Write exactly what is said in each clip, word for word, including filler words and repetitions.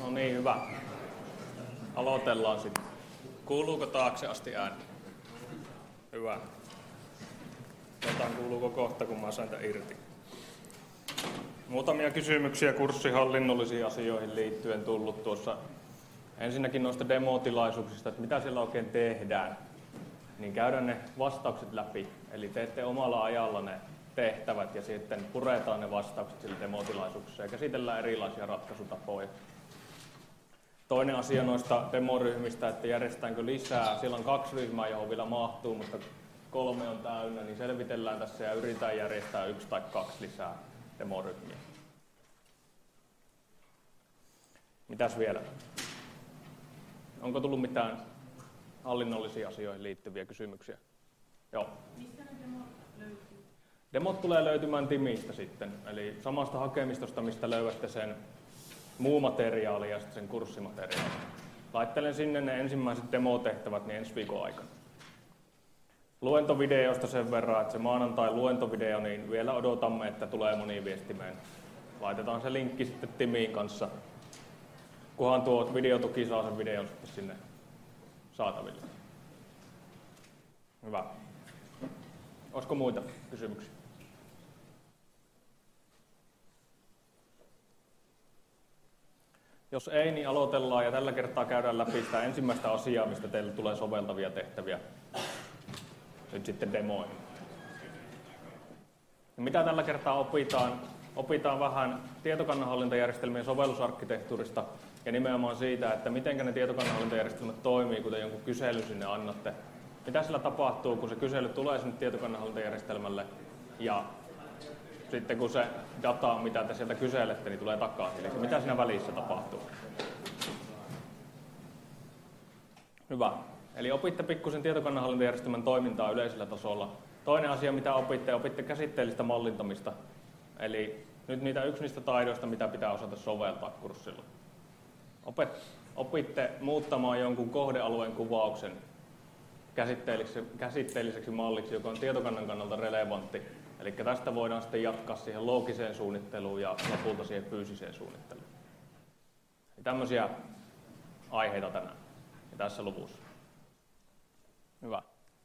No niin, hyvä. Aloitellaan sitten. Kuuluuko taakse asti ääni? Hyvä. Jotain kuuluuko kohta, kun mä sain tämän irti. Muutamia kysymyksiä kurssihallinnollisiin asioihin liittyen tullut tuossa. Ensinnäkin noista demotilaisuuksista, että mitä siellä oikein tehdään. Niin käydään ne vastaukset läpi. Eli teette omalla ajalla ne tehtävät ja sitten puretaan ne vastaukset sille demotilaisuuksessa ja käsitellään erilaisia ratkaisutapoja. Toinen asia noista demoryhmistä, että järjestetäänkö lisää. Siellä on kaksi ryhmää, johon vielä mahtuu, mutta kolme on täynnä, niin selvitellään tässä ja yritetään järjestää yksi tai kaksi lisää demoryhmiä. Mitäs vielä? Onko tullut mitään hallinnollisiin asioihin liittyviä kysymyksiä? Joo. Mistä ne demot löytyy? Demot tulee löytymään Timistä sitten, eli samasta hakemistosta, mistä löydätte sen muu materiaali ja sen kurssimateriaali. Laittelen sinne ne ensimmäiset demotehtävät niin ensi viikon aikana. Luentovideosta sen verran, että se maanantai luentovideo, niin vielä odotamme, että tulee moniviestimeen. Laitetaan se linkki sitten Timiin kanssa, kunhan tuo videotuki saa sen videon sitten sinne saataville. Hyvä. Olisiko muita kysymyksiä? Jos ei, niin aloitellaan ja tällä kertaa käydään läpi sitä ensimmäistä asiaa, mistä teille tulee soveltavia tehtäviä nyt sitten demoihin. Ja mitä tällä kertaa opitaan? Opitaan vähän tietokannanhallintajärjestelmien sovellusarkkitehtuurista ja nimenomaan siitä, että miten ne tietokannanhallintajärjestelmät toimii, kuten jonkun kyselyn sinne annatte. Mitä sillä tapahtuu, kun se kysely tulee sinne tietokannanhallintajärjestelmälle ja sitten kun se data, mitä te sieltä kyselette, niin tulee takaisin. Eli mitä siinä välissä tapahtuu? Hyvä. Eli opitte pikkusen tietokannanhallintajärjestelmän toimintaa yleisellä tasolla. Toinen asia, mitä opitte, opitte käsitteellistä mallintamista. Eli nyt niitä yksi niistä taidoista, mitä pitää osata soveltaa kurssilla. Opitte muuttamaan jonkun kohdealueen kuvauksen käsitteelliseksi, käsitteelliseksi malliksi, joka on tietokannan kannalta relevantti. Eli tästä voidaan sitten jatkaa siihen loogiseen suunnitteluun ja lopulta siihen fyysiseen suunnitteluun. Ja tämmöisiä aiheita tänään ja tässä luvussa. Hyvä.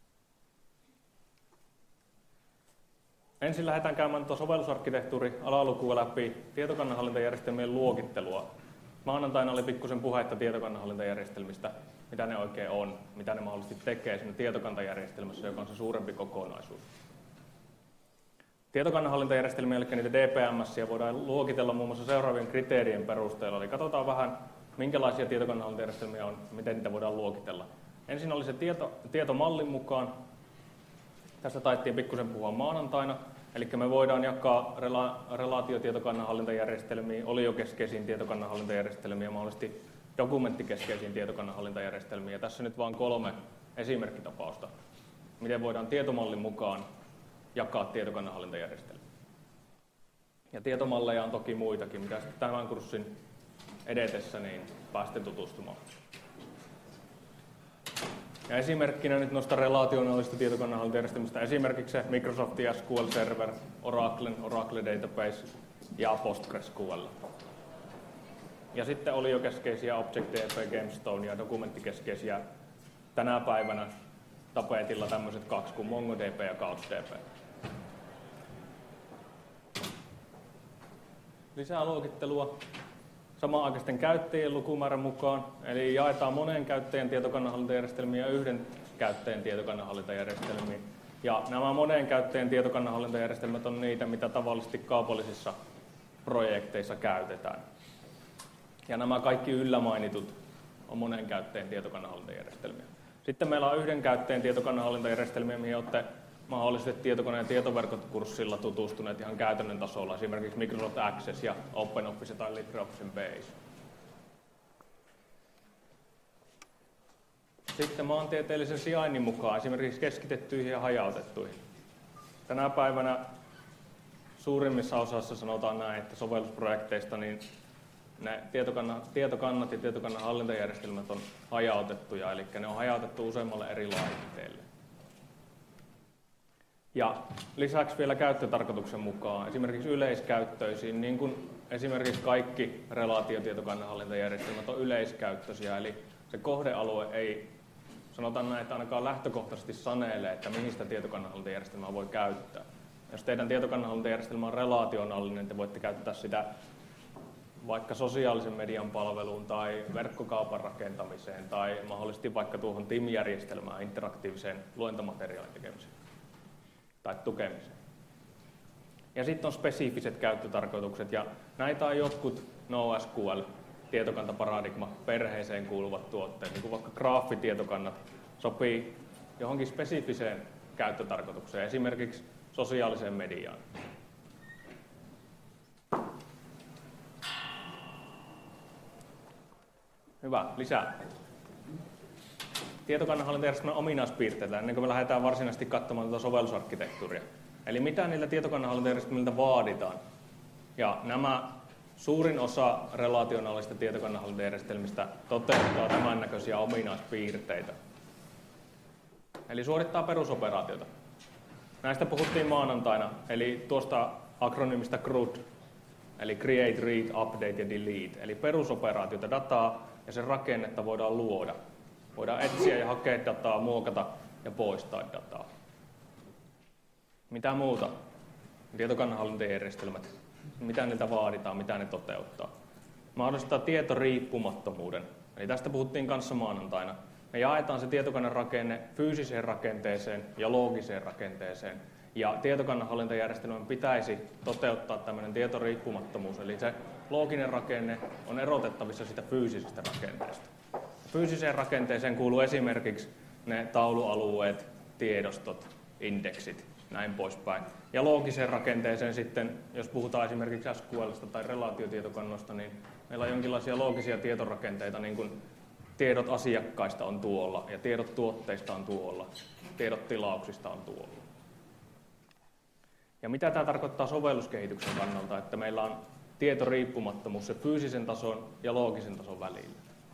Ensin lähdetään käymään tuo sovellusarkkitehtuuri alalukua läpi tietokannanhallintajärjestelmien luokittelua. Maanantaina oli pikkusen puhetta tietokannanhallintajärjestelmistä, mitä ne oikein on, mitä ne mahdollisesti tekee siinä tietokantajärjestelmässä, joka on se suurempi kokonaisuus. Tietokannanhallintajärjestelmiä, eli niitä D P M S, voidaan luokitella muun muassa seuraavien kriteerien perusteella. Eli katsotaan vähän, minkälaisia tietokannanhallintajärjestelmiä on, miten niitä voidaan luokitella. Ensin oli se tieto, tietomallin mukaan. Tästä taittiin pikkusen puhua maanantaina. Eli me voidaan jakaa rela, relaatiotietokannanhallintajärjestelmiin, oliokeskeisiin tietokannanhallintajärjestelmiin ja mahdollisesti dokumenttikeskeisiin tietokannanhallintajärjestelmiin. Ja tässä nyt vain kolme esimerkkitapausta, miten voidaan tietomallin mukaan jakaa tietokannanhallintajärjestelmiä. Ja tietomalleja on toki muitakin, mitä sitten tämän kurssin edetessä niin pääsette tutustumaan. Ja esimerkkinä nyt noista relaationaalisista tietokannanhallintajärjestelmistä esimerkiksi se Microsoft S Q L Server, Oracle, Oracle Database ja PostgreSQL. Ja sitten oliokeskeisiä ObjectDB, Gemstone ja dokumenttikeskeisiä tänä päivänä tapetilla tämmöiset kaksi kuin MongoDB ja CouchDB. Lisää luokittelua samanaikaisten käyttäjien lukumäärän mukaan, eli jaetaan monen käyttäjän tietokannanhallintajärjestelmiä ja yhden käyttäjän tietokannanhallintajärjestelmiä. Ja nämä monen käyttäjän tietokannanhallintajärjestelmät on niitä, mitä tavallisesti kaupallisissa projekteissa käytetään. Ja nämä kaikki yllä mainitut on monen käyttäjän tietokannanhallintajärjestelmiä. Sitten meillä on yhden käyttäjän tietokannanhallintajärjestelmiä, mihin olette mahdollisesti tietokone- ja tietoverkot-kurssilla tutustuneet ihan käytännön tasolla, esimerkiksi Microsoft Access ja OpenOffice tai LibreOffice Base. Sitten maantieteellisen sijainnin mukaan esimerkiksi keskitettyihin ja hajautettuihin. Tänä päivänä suurimmissa osassa sanotaan näin, että sovellusprojekteista niin ne tietokannat, tietokannat ja tietokannan hallintajärjestelmät on hajautettuja, eli ne on hajautettu useammalle eri laitteelle. Ja lisäksi vielä käyttötarkoituksen mukaan, esimerkiksi yleiskäyttöisiin, niin kuin esimerkiksi kaikki relaatiotietokannanhallintajärjestelmät on yleiskäyttöisiä, eli se kohdealue ei, sanotaan näin, että ainakaan lähtökohtaisesti sanelee, että mihin sitä tietokannanhallintajärjestelmää voi käyttää. Jos teidän tietokannanhallintajärjestelmä on relaationaalinen, te voitte käyttää sitä vaikka sosiaalisen median palveluun tai verkkokaupan rakentamiseen tai mahdollisesti vaikka tuohon T I M-järjestelmään, interaktiiviseen luentomateriaalin tekemiseen tai tukemiseen. Ja sitten on spesifiset käyttötarkoitukset, ja näitä on jotkut NoSQL, tietokantaparadigma, perheeseen kuuluvat tuotteet, niin kuin vaikka graafitietokannat, sopii johonkin spesifiseen käyttötarkoitukseen, esimerkiksi sosiaaliseen mediaan. Hyvä, lisää. Tietokannanhallintajärjestelmän ominaispiirteitä, ennen kuin me lähdetään varsinaisesti katsomaan tuota sovellusarkkitehtuuria. Eli mitä niillä tietokannanhallintajärjestelmiltä vaaditaan. Ja nämä suurin osa relaationaalisista tietokannanhallintajärjestelmistä toteuttaa tämän näköisiä ominaispiirteitä. Eli suorittaa perusoperaatioita. Näistä puhuttiin maanantaina, eli tuosta akronyymistä C R U D, eli Create, Read, Update ja Delete. Eli perusoperaatioita, dataa ja sen rakennetta voidaan luoda. Voidaan etsiä ja hakea dataa, muokata ja poistaa dataa. Mitä muuta? Tietokannanhallintajärjestelmät. Mitä niiltä vaaditaan, mitä ne toteuttaa? Mahdollistaa tietoriippumattomuuden. Eli tästä puhuttiin kanssa maanantaina. Me jaetaan se tietokannan rakenne fyysiseen rakenteeseen ja loogiseen rakenteeseen. Ja tietokannanhallintajärjestelmän pitäisi toteuttaa tämmöinen tietoriippumattomuus. Eli se looginen rakenne on erotettavissa sitä fyysisestä rakenteesta. Fyysiseen rakenteeseen kuuluu esimerkiksi ne taulualueet, tiedostot, indeksit, näin poispäin. Ja loogiseen rakenteeseen sitten, jos puhutaan esimerkiksi S Q L:stä tai relaatiotietokannosta, niin meillä on jonkinlaisia loogisia tietorakenteita, niin kuin tiedot asiakkaista on tuolla, ja tiedot tuotteista on tuolla, tiedot tilauksista on tuolla. Ja mitä tämä tarkoittaa sovelluskehityksen kannalta, että meillä on tietoriippumattomuus se fyysisen tason ja loogisen tason välillä.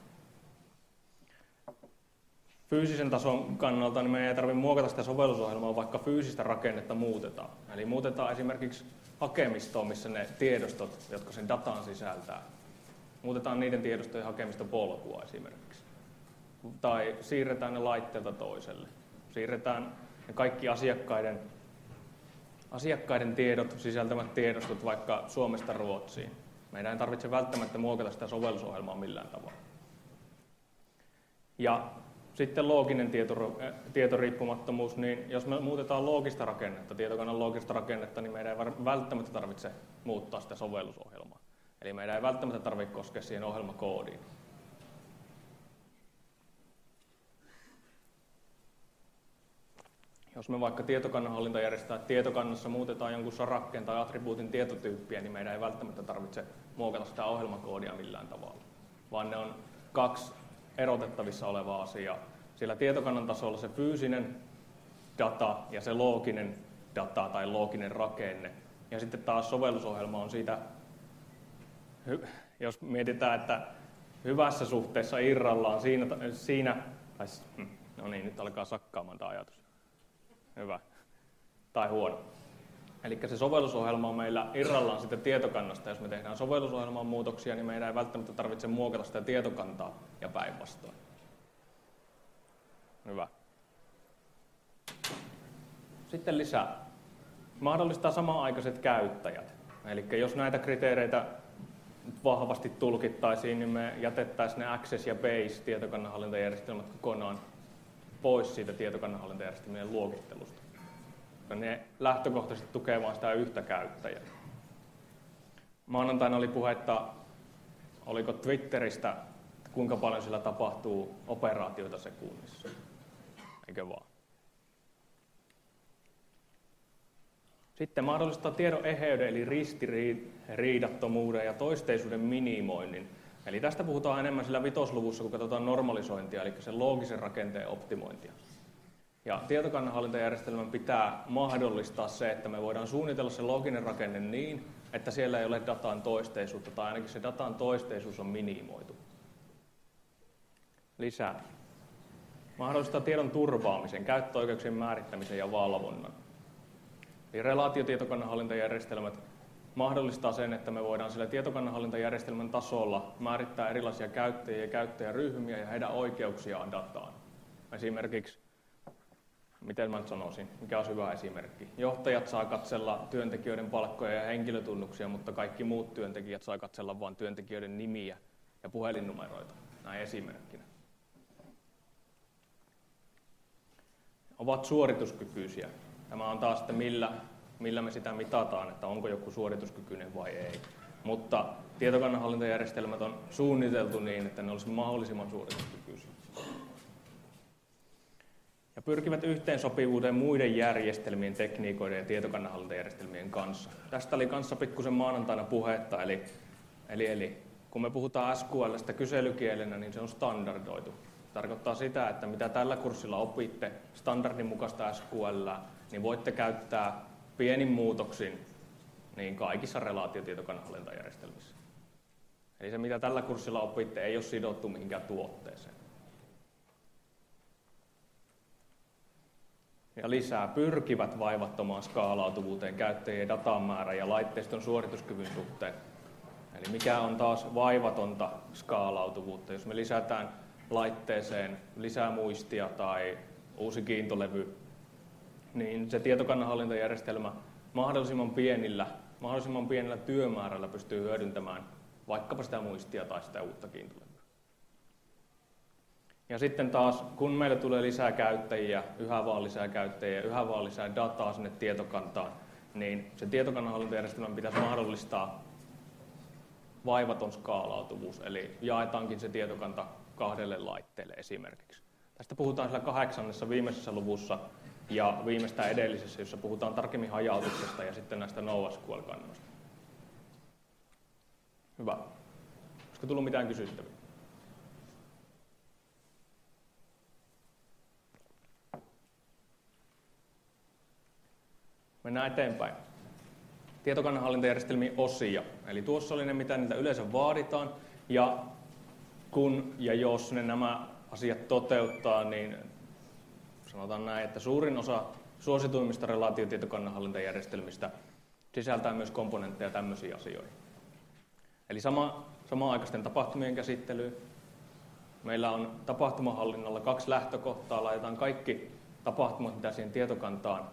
Fyysisen tason kannalta niin meidän ei tarvitse muokata sitä sovellusohjelmaa, vaikka fyysistä rakennetta muutetaan. Eli muutetaan esimerkiksi hakemistoa, missä ne tiedostot, jotka sen datan sisältää. Muutetaan niiden tiedostojen hakemistopolkua esimerkiksi. Tai siirretään ne laitteelta toiselle. Siirretään ne kaikki asiakkaiden, asiakkaiden tiedot, sisältämät tiedostot vaikka Suomesta Ruotsiin. Meidän ei tarvitse välttämättä muokata sitä sovellusohjelmaa millään tavalla. Ja sitten looginen tieto, tietoriippumattomuus, niin jos me muutetaan loogista rakennetta, tietokannan loogista rakennetta, niin meidän ei välttämättä tarvitse muuttaa sitä sovellusohjelmaa. Eli meidän ei välttämättä tarvitse koskea siihen ohjelmakoodiin. Jos me vaikka tietokannanhallintajärjestelmää tietokannassa muutetaan jonkun sarakkeen tai attribuutin tietotyyppiä, niin meidän ei välttämättä tarvitse muokata sitä ohjelmakoodia millään tavalla, vaan ne on kaksi erotettavissa oleva asia. Sillä tietokannan tasolla se fyysinen data ja se looginen data tai looginen rakenne. Ja sitten taas sovellusohjelma on siitä, jos mietitään, että hyvässä suhteessa irrallaan siinä, siinä tai, no niin, nyt alkaa sakkaamaan tämä ajatus. Hyvä. Tai huono. Eli se sovellusohjelma on meillä irrallaan sitten tietokannasta. Jos me tehdään sovellusohjelman muutoksia, niin meidän ei välttämättä tarvitse muokata sitä tietokantaa ja päinvastoin. Hyvä. Sitten lisää. Mahdollistaa samanaikaiset käyttäjät. Eli jos näitä kriteereitä vahvasti tulkittaisiin, niin me jätettäisiin ne Access ja Base tietokannanhallintajärjestelmät kokonaan pois siitä tietokannanhallintajärjestelmien luokittelusta. Ne lähtökohtaisesti tukee vain sitä yhtä käyttäjää. Maanantaina oli puhetta, oliko Twitteristä, kuinka paljon sillä tapahtuu operaatioita sekunnissa. Eikö vaan? Sitten mahdollistaa tiedon eheyden eli ristiriidattomuuden ja toisteisuuden minimoinnin. Eli tästä puhutaan enemmän sillä vitosluvussa, kun katsotaan normalisointia, eli sen loogisen rakenteen optimointia. Ja tietokannanhallintajärjestelmän pitää mahdollistaa se, että me voidaan suunnitella se looginen rakenne niin, että siellä ei ole datan toisteisuutta, tai ainakin se datan toisteisuus on minimoitu. Lisää. Mahdollistaa tiedon turvaamisen, käyttöoikeuksien määrittämisen ja valvonnan. Eli relaatiotietokannanhallintajärjestelmät mahdollistaa sen, että me voidaan sillä tietokannanhallintajärjestelmän tasolla määrittää erilaisia käyttäjiä ja käyttäjäryhmiä ja heidän oikeuksiaan dataan. Esimerkiksi, miten mä nyt sanoisin, mikä on hyvä esimerkki. Johtajat saa katsella työntekijöiden palkkoja ja henkilötunnuksia, mutta kaikki muut työntekijät saa katsella vain työntekijöiden nimiä ja puhelinnumeroita, näin esimerkkinä. Ovat suorituskykyisiä. Tämä on taas, että millä, millä me sitä mitataan, että onko joku suorituskykyinen vai ei. Mutta tietokannanhallintajärjestelmät on suunniteltu niin, että ne olisivat mahdollisimman suorituskykyisiä. Ja pyrkivät yhteensopivuuteen muiden järjestelmien, tekniikoiden ja tietokannanhallintajärjestelmien kanssa. Tästä oli kanssa pikkusen maanantaina puhetta, eli, eli, eli kun me puhutaan S Q L:stä kyselykielenä, niin se on standardoitu. Tarkoittaa sitä, että mitä tällä kurssilla opitte standardin mukaista S Q L:ää, niin voitte käyttää pienin muutoksin niin kaikissa relaatiotietokannanhallintajärjestelmissä. Eli se, mitä tällä kurssilla opitte, ei ole sidottu mihinkään tuotteeseen. Ja lisää pyrkivät vaivattomaan skaalautuvuuteen käyttäjien datamäärä ja laitteiston suorituskyvyn suhteen. Eli mikä on taas vaivatonta skaalautuvuutta, jos me lisätään laitteeseen lisää muistia tai uusi kiintolevy, niin se tietokannanhallintajärjestelmä mahdollisimman pienillä, mahdollisimman pienellä työmäärällä pystyy hyödyntämään vaikkapa sitä muistia tai sitä uutta kiintolevyä. Ja sitten taas, kun meille tulee lisää käyttäjiä, yhä vaan lisää käyttäjiä, yhä vaan lisää dataa sinne tietokantaan, niin se tietokannanhallintajärjestelmän pitäisi mahdollistaa vaivaton skaalautuvuus, eli jaetaankin se tietokanta kahdelle laitteelle esimerkiksi. Tästä puhutaan siellä kahdeksannessa viimeisessä luvussa ja viimeistä edellisessä, jossa puhutaan tarkemmin hajautuksesta ja sitten näistä NoSQL-kannoista. Hyvä. Olisiko tullut mitään kysyttäviä? Mennään eteenpäin. Tietokannanhallintajärjestelmien osia. Eli tuossa oli ne, mitä niitä yleensä vaaditaan. Ja kun ja jos ne nämä asiat toteuttaa, niin sanotaan näin, että suurin osa suosituimmista relaatiotietokannanhallintajärjestelmistä sisältää myös komponentteja tämmöisiin asioihin. Eli sama, samaan-aikaisten tapahtumien käsittely. Meillä on tapahtumahallinnalla kaksi lähtökohtaa. Laitetaan kaikki tapahtumat, mitä siihen tietokantaan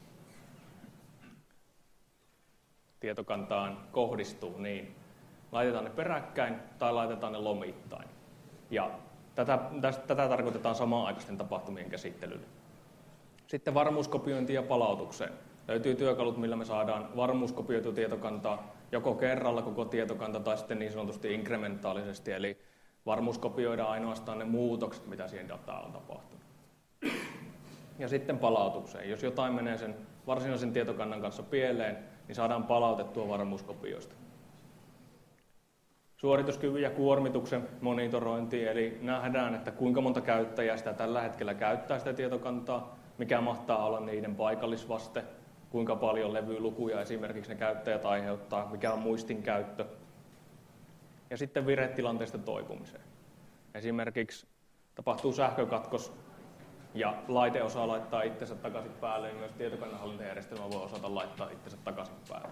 tietokantaan kohdistuu, niin laitetaan ne peräkkäin tai laitetaan ne lomittain. Ja tätä, tästä, tätä tarkoitetaan samaan-aikaisten tapahtumien käsittelyllä. Sitten varmuuskopiointi ja palautukseen. Löytyy työkalut, millä me saadaan varmuuskopioitu tietokantaa joko kerralla koko tietokanta tai sitten niin sanotusti inkrementaalisesti, eli varmuuskopioidaan ainoastaan ne muutokset, mitä siihen dataan on tapahtunut. Ja sitten palautukseen. Jos jotain menee sen varsinaisen tietokannan kanssa pieleen, niin saadaan palautettua varmuuskopioista. Suorituskyvyn ja kuormituksen monitorointi, eli nähdään, että kuinka monta käyttäjää sitä tällä hetkellä käyttää sitä tietokantaa, mikä mahtaa olla niiden paikallisvaste, kuinka paljon levylukuja esimerkiksi ne käyttäjät aiheuttaa, mikä on muistin käyttö. Ja sitten virhetilanteesta toipumiseen. Esimerkiksi tapahtuu sähkökatkos ja laite osaa laittaa itsensä takaisin päälle, niin myös tietokannanhallintajärjestelmä voi osata laittaa itsensä takaisin päälle.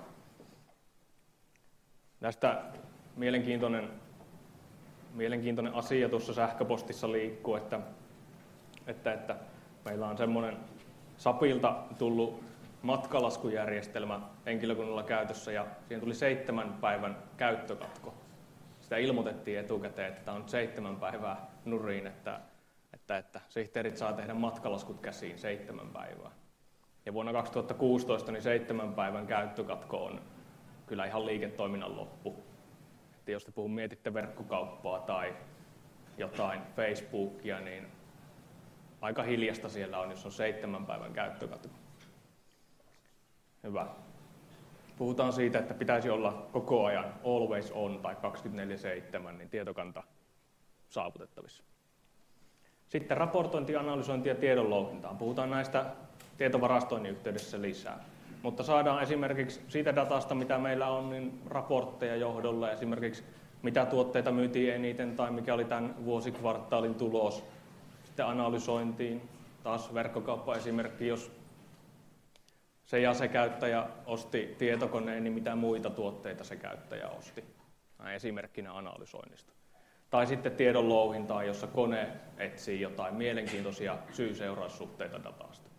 Tästä mielenkiintoinen, mielenkiintoinen asia tuossa sähköpostissa liikkuu, että, että, että meillä on semmoinen SAPilta tullut matkalaskujärjestelmä henkilökunnalla käytössä ja siihen tuli seitsemän päivän käyttökatko. Sitä ilmoitettiin etukäteen, että tämä on seitsemän päivää nurin, että Että, että sihteerit saa tehdä matkalaskut käsiin seitsemän päivää. Ja vuonna kaksituhattakuusitoista niin seitsemän päivän käyttökatko on kyllä ihan liiketoiminnan loppu. Että jos te puhun mietitte verkkokauppaa tai jotain Facebookia, niin aika hiljasta siellä on, jos on seitsemän päivän käyttökatko. Hyvä. Puhutaan siitä, että pitäisi olla koko ajan always on tai kaksikymmentäneljä seitsemän, niin tietokanta saavutettavissa. Sitten raportointi, analysointi ja tiedonlouhintaan. Puhutaan näistä tietovarastoinnin yhteydessä lisää. Mutta saadaan esimerkiksi siitä datasta, mitä meillä on, niin raportteja johdolle. Esimerkiksi mitä tuotteita myytiin eniten tai mikä oli tämän vuosikvartaalin tulos. Sitten analysointiin. Taas verkkokauppa-esimerkki, jos se ja se käyttäjä osti tietokoneen, niin mitä muita tuotteita se käyttäjä osti. Näin esimerkkinä analysoinnista. Tai sitten tiedon louhintaa, jossa kone etsii jotain mielenkiintoisia syy-seuraussuhteita datasta.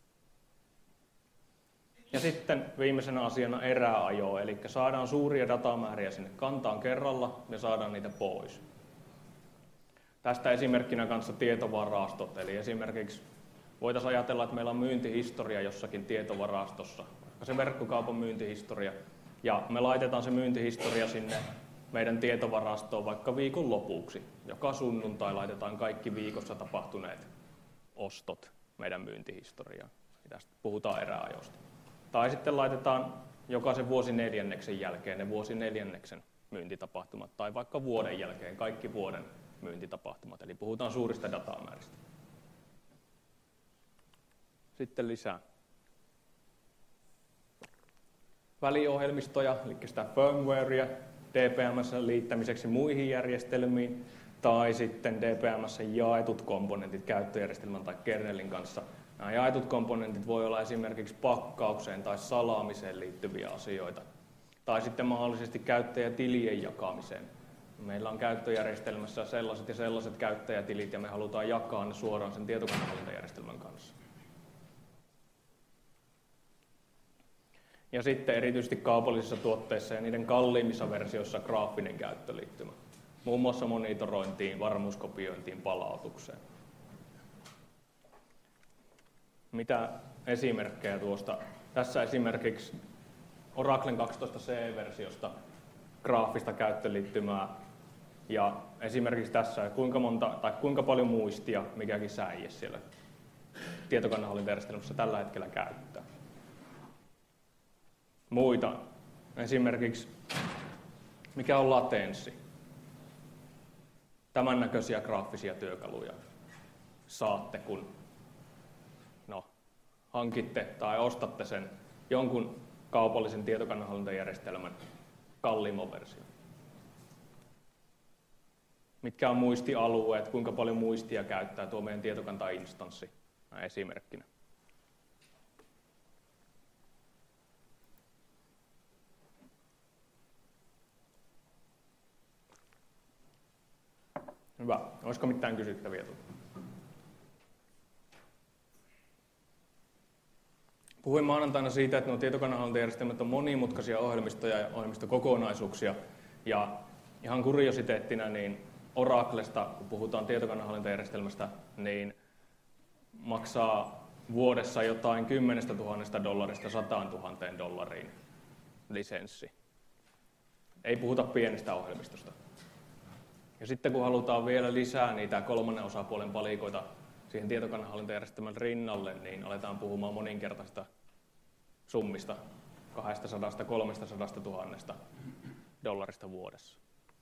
Ja sitten viimeisenä asiana eräajo, eli saadaan suuria datamääriä sinne kantaan kerralla ja saadaan niitä pois. Tästä esimerkkinä kanssa tietovarastot, eli esimerkiksi voitaisiin ajatella, että meillä on myyntihistoria jossakin tietovarastossa, vaikka se verkkokaupan myyntihistoria, ja me laitetaan se myyntihistoria sinne meidän tietovarastoon vaikka viikon lopuksi. Joka sunnuntai laitetaan kaikki viikossa tapahtuneet ostot meidän myyntihistoriaan. Tästä puhutaan eräajosta. Tai sitten laitetaan jokaisen vuosineljänneksen jälkeen ne vuosineljänneksen myyntitapahtumat, tai vaikka vuoden jälkeen kaikki vuoden myyntitapahtumat. Eli puhutaan suurista datamääristä. Sitten lisää. Väliohjelmistoja, eli sitä firmwarea D P M S:n liittämiseksi muihin järjestelmiin, tai sitten D P M S:n jaetut komponentit käyttöjärjestelmän tai kernelin kanssa. Nämä jaetut komponentit voi olla esimerkiksi pakkaukseen tai salaamiseen liittyviä asioita, tai sitten mahdollisesti käyttäjätilien jakamiseen. Meillä on käyttöjärjestelmässä sellaiset ja sellaiset käyttäjätilit, ja me halutaan jakaa ne suoraan sen tietokonehallintajärjestelmän kanssa. Ja sitten erityisesti kaupallisissa tuotteissa ja niiden kalliimmissa versioissa graafinen käyttöliittymä. Muun muassa monitorointiin, varmuuskopiointiin, palautukseen. Mitä esimerkkejä tuosta? Tässä esimerkiksi Oraclen kaksitoista C-versiosta graafista käyttöliittymää. Ja esimerkiksi tässä, kuinka, monta, tai kuinka paljon muistia mikäkin säie siellä tietokonehallintajärjestelmässä tällä hetkellä käyttää. Muita. Esimerkiksi, mikä on latenssi. Tämän näköisiä graafisia työkaluja saatte, kun no, hankitte tai ostatte sen jonkun kaupallisen tietokonehallintajärjestelmän kalliimman version. Mitkä on muistialueet, kuinka paljon muistia käyttää tuo meidän tietokanta-instanssi esimerkkinä. Hyvä. Olisiko mitään kysyttäviä? Puhuin maanantaina siitä, että nuo tietokonehallintajärjestelmät on monimutkaisia ohjelmistoja ja ohjelmistokokonaisuuksia. Ja ihan kuriositeettina niin Oraclesta, kun puhutaan tietokonehallintajärjestelmästä, niin maksaa vuodessa jotain kymmenestä tuhannesta dollarista sataan tuhanteen dollariin lisenssi. Ei puhuta pienestä ohjelmistosta. Ja sitten kun halutaan vielä lisää niitä kolmannen osapuolen palikoita siihen tietokonehallintajärjestelmän rinnalle, niin aletaan puhumaan moninkertaista summista, kaksisataa kolmesataa tuhatta dollarista vuodessa.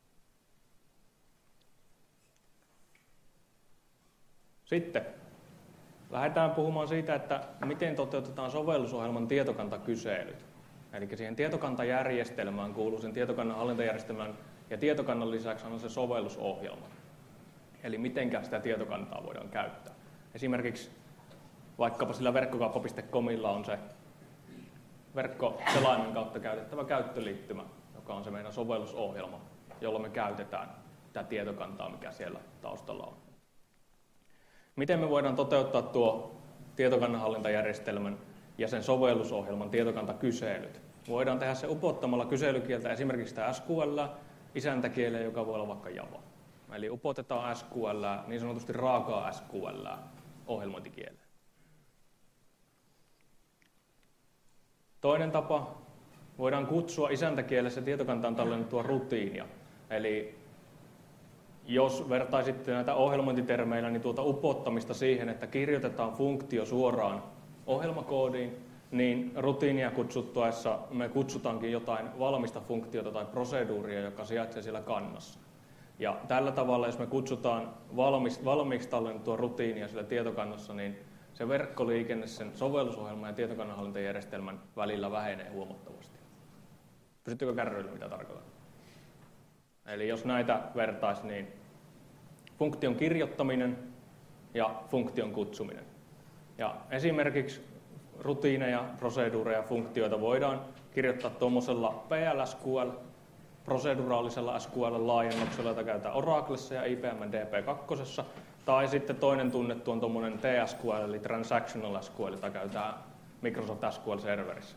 Sitten lähdetään puhumaan siitä, että miten toteutetaan sovellusohjelman tietokantakyselyt. Eli siihen tietokantajärjestelmään kuuluu sen tietokannan ja tietokannan lisäksi on se sovellusohjelma. Eli miten sitä tietokantaa voidaan käyttää. Esimerkiksi vaikkapa sillä verkkokauppa piste comilla on se verkkoselaimen kautta käytettävä käyttöliittymä, joka on se meidän sovellusohjelma, jolla me käytetään tätä tietokantaa, mikä siellä taustalla on. Miten me voidaan toteuttaa tuo tietokannanhallintajärjestelmän ja sen sovellusohjelman tietokantakyselyt? Voidaan tehdä se upottamalla kyselykieltä esimerkiksi sitä S Q L, isäntäkieleen, joka voi olla vaikka Java. Eli upotetaan S Q L, niin sanotusti raakaa S Q L ohjelmointikieleen. Toinen tapa, voidaan kutsua isäntäkielessä tietokantaan tallennettua rutiinia. Eli jos vertaisitte näitä ohjelmointitermeillä, niin tuota upottamista siihen, että kirjoitetaan funktio suoraan ohjelmakoodiin, niin rutiinia kutsuttaessa me kutsutaankin jotain valmista funktiota tai proseduuria, joka sijaitsee siellä kannassa. Ja tällä tavalla, jos me kutsutaan valmis, valmiiksi tallennettua rutiinia siellä tietokannassa, niin se verkkoliikenne sen sovellusohjelman ja tietokannanhallintajärjestelmän välillä vähenee huomattavasti. Pysyttekö kärryillä, mitä tarkoitan? Eli jos näitä vertaisi, niin funktion kirjoittaminen ja funktion kutsuminen. Ja esimerkiksi rutiineja, proseduureja, funktioita voidaan kirjoittaa tuommoisella P L S Q L, proseduraalisella S Q L-laajennuksella, jota käytetään Oraclessa ja I B M D B kaksi. Tai sitten toinen tunnettu on tuommoinen T S Q L, eli Transactional S Q L, jota käytetään Microsoft S Q L-serverissä.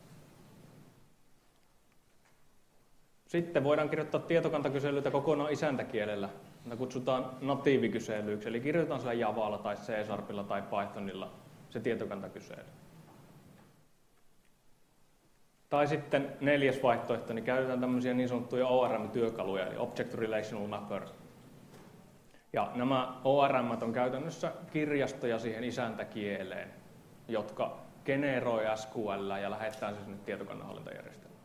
Sitten voidaan kirjoittaa tietokantakyselyitä kokonaan isäntäkielellä. Sitä kutsutaan natiivikyselyiksi, eli kirjoitetaan sillä Javalla tai C-Sharpilla tai Pythonilla se tietokantakysely. Tai sitten neljäs vaihtoehto, niin käytetään tämmöisiä niin sanottuja O R M-työkaluja, eli Object Relational Mapper. Ja nämä O R M on käytännössä kirjastoja siihen isäntäkieleen, jotka generoi S Q L ja lähettää se sinne tietokannanhallintajärjestelmään.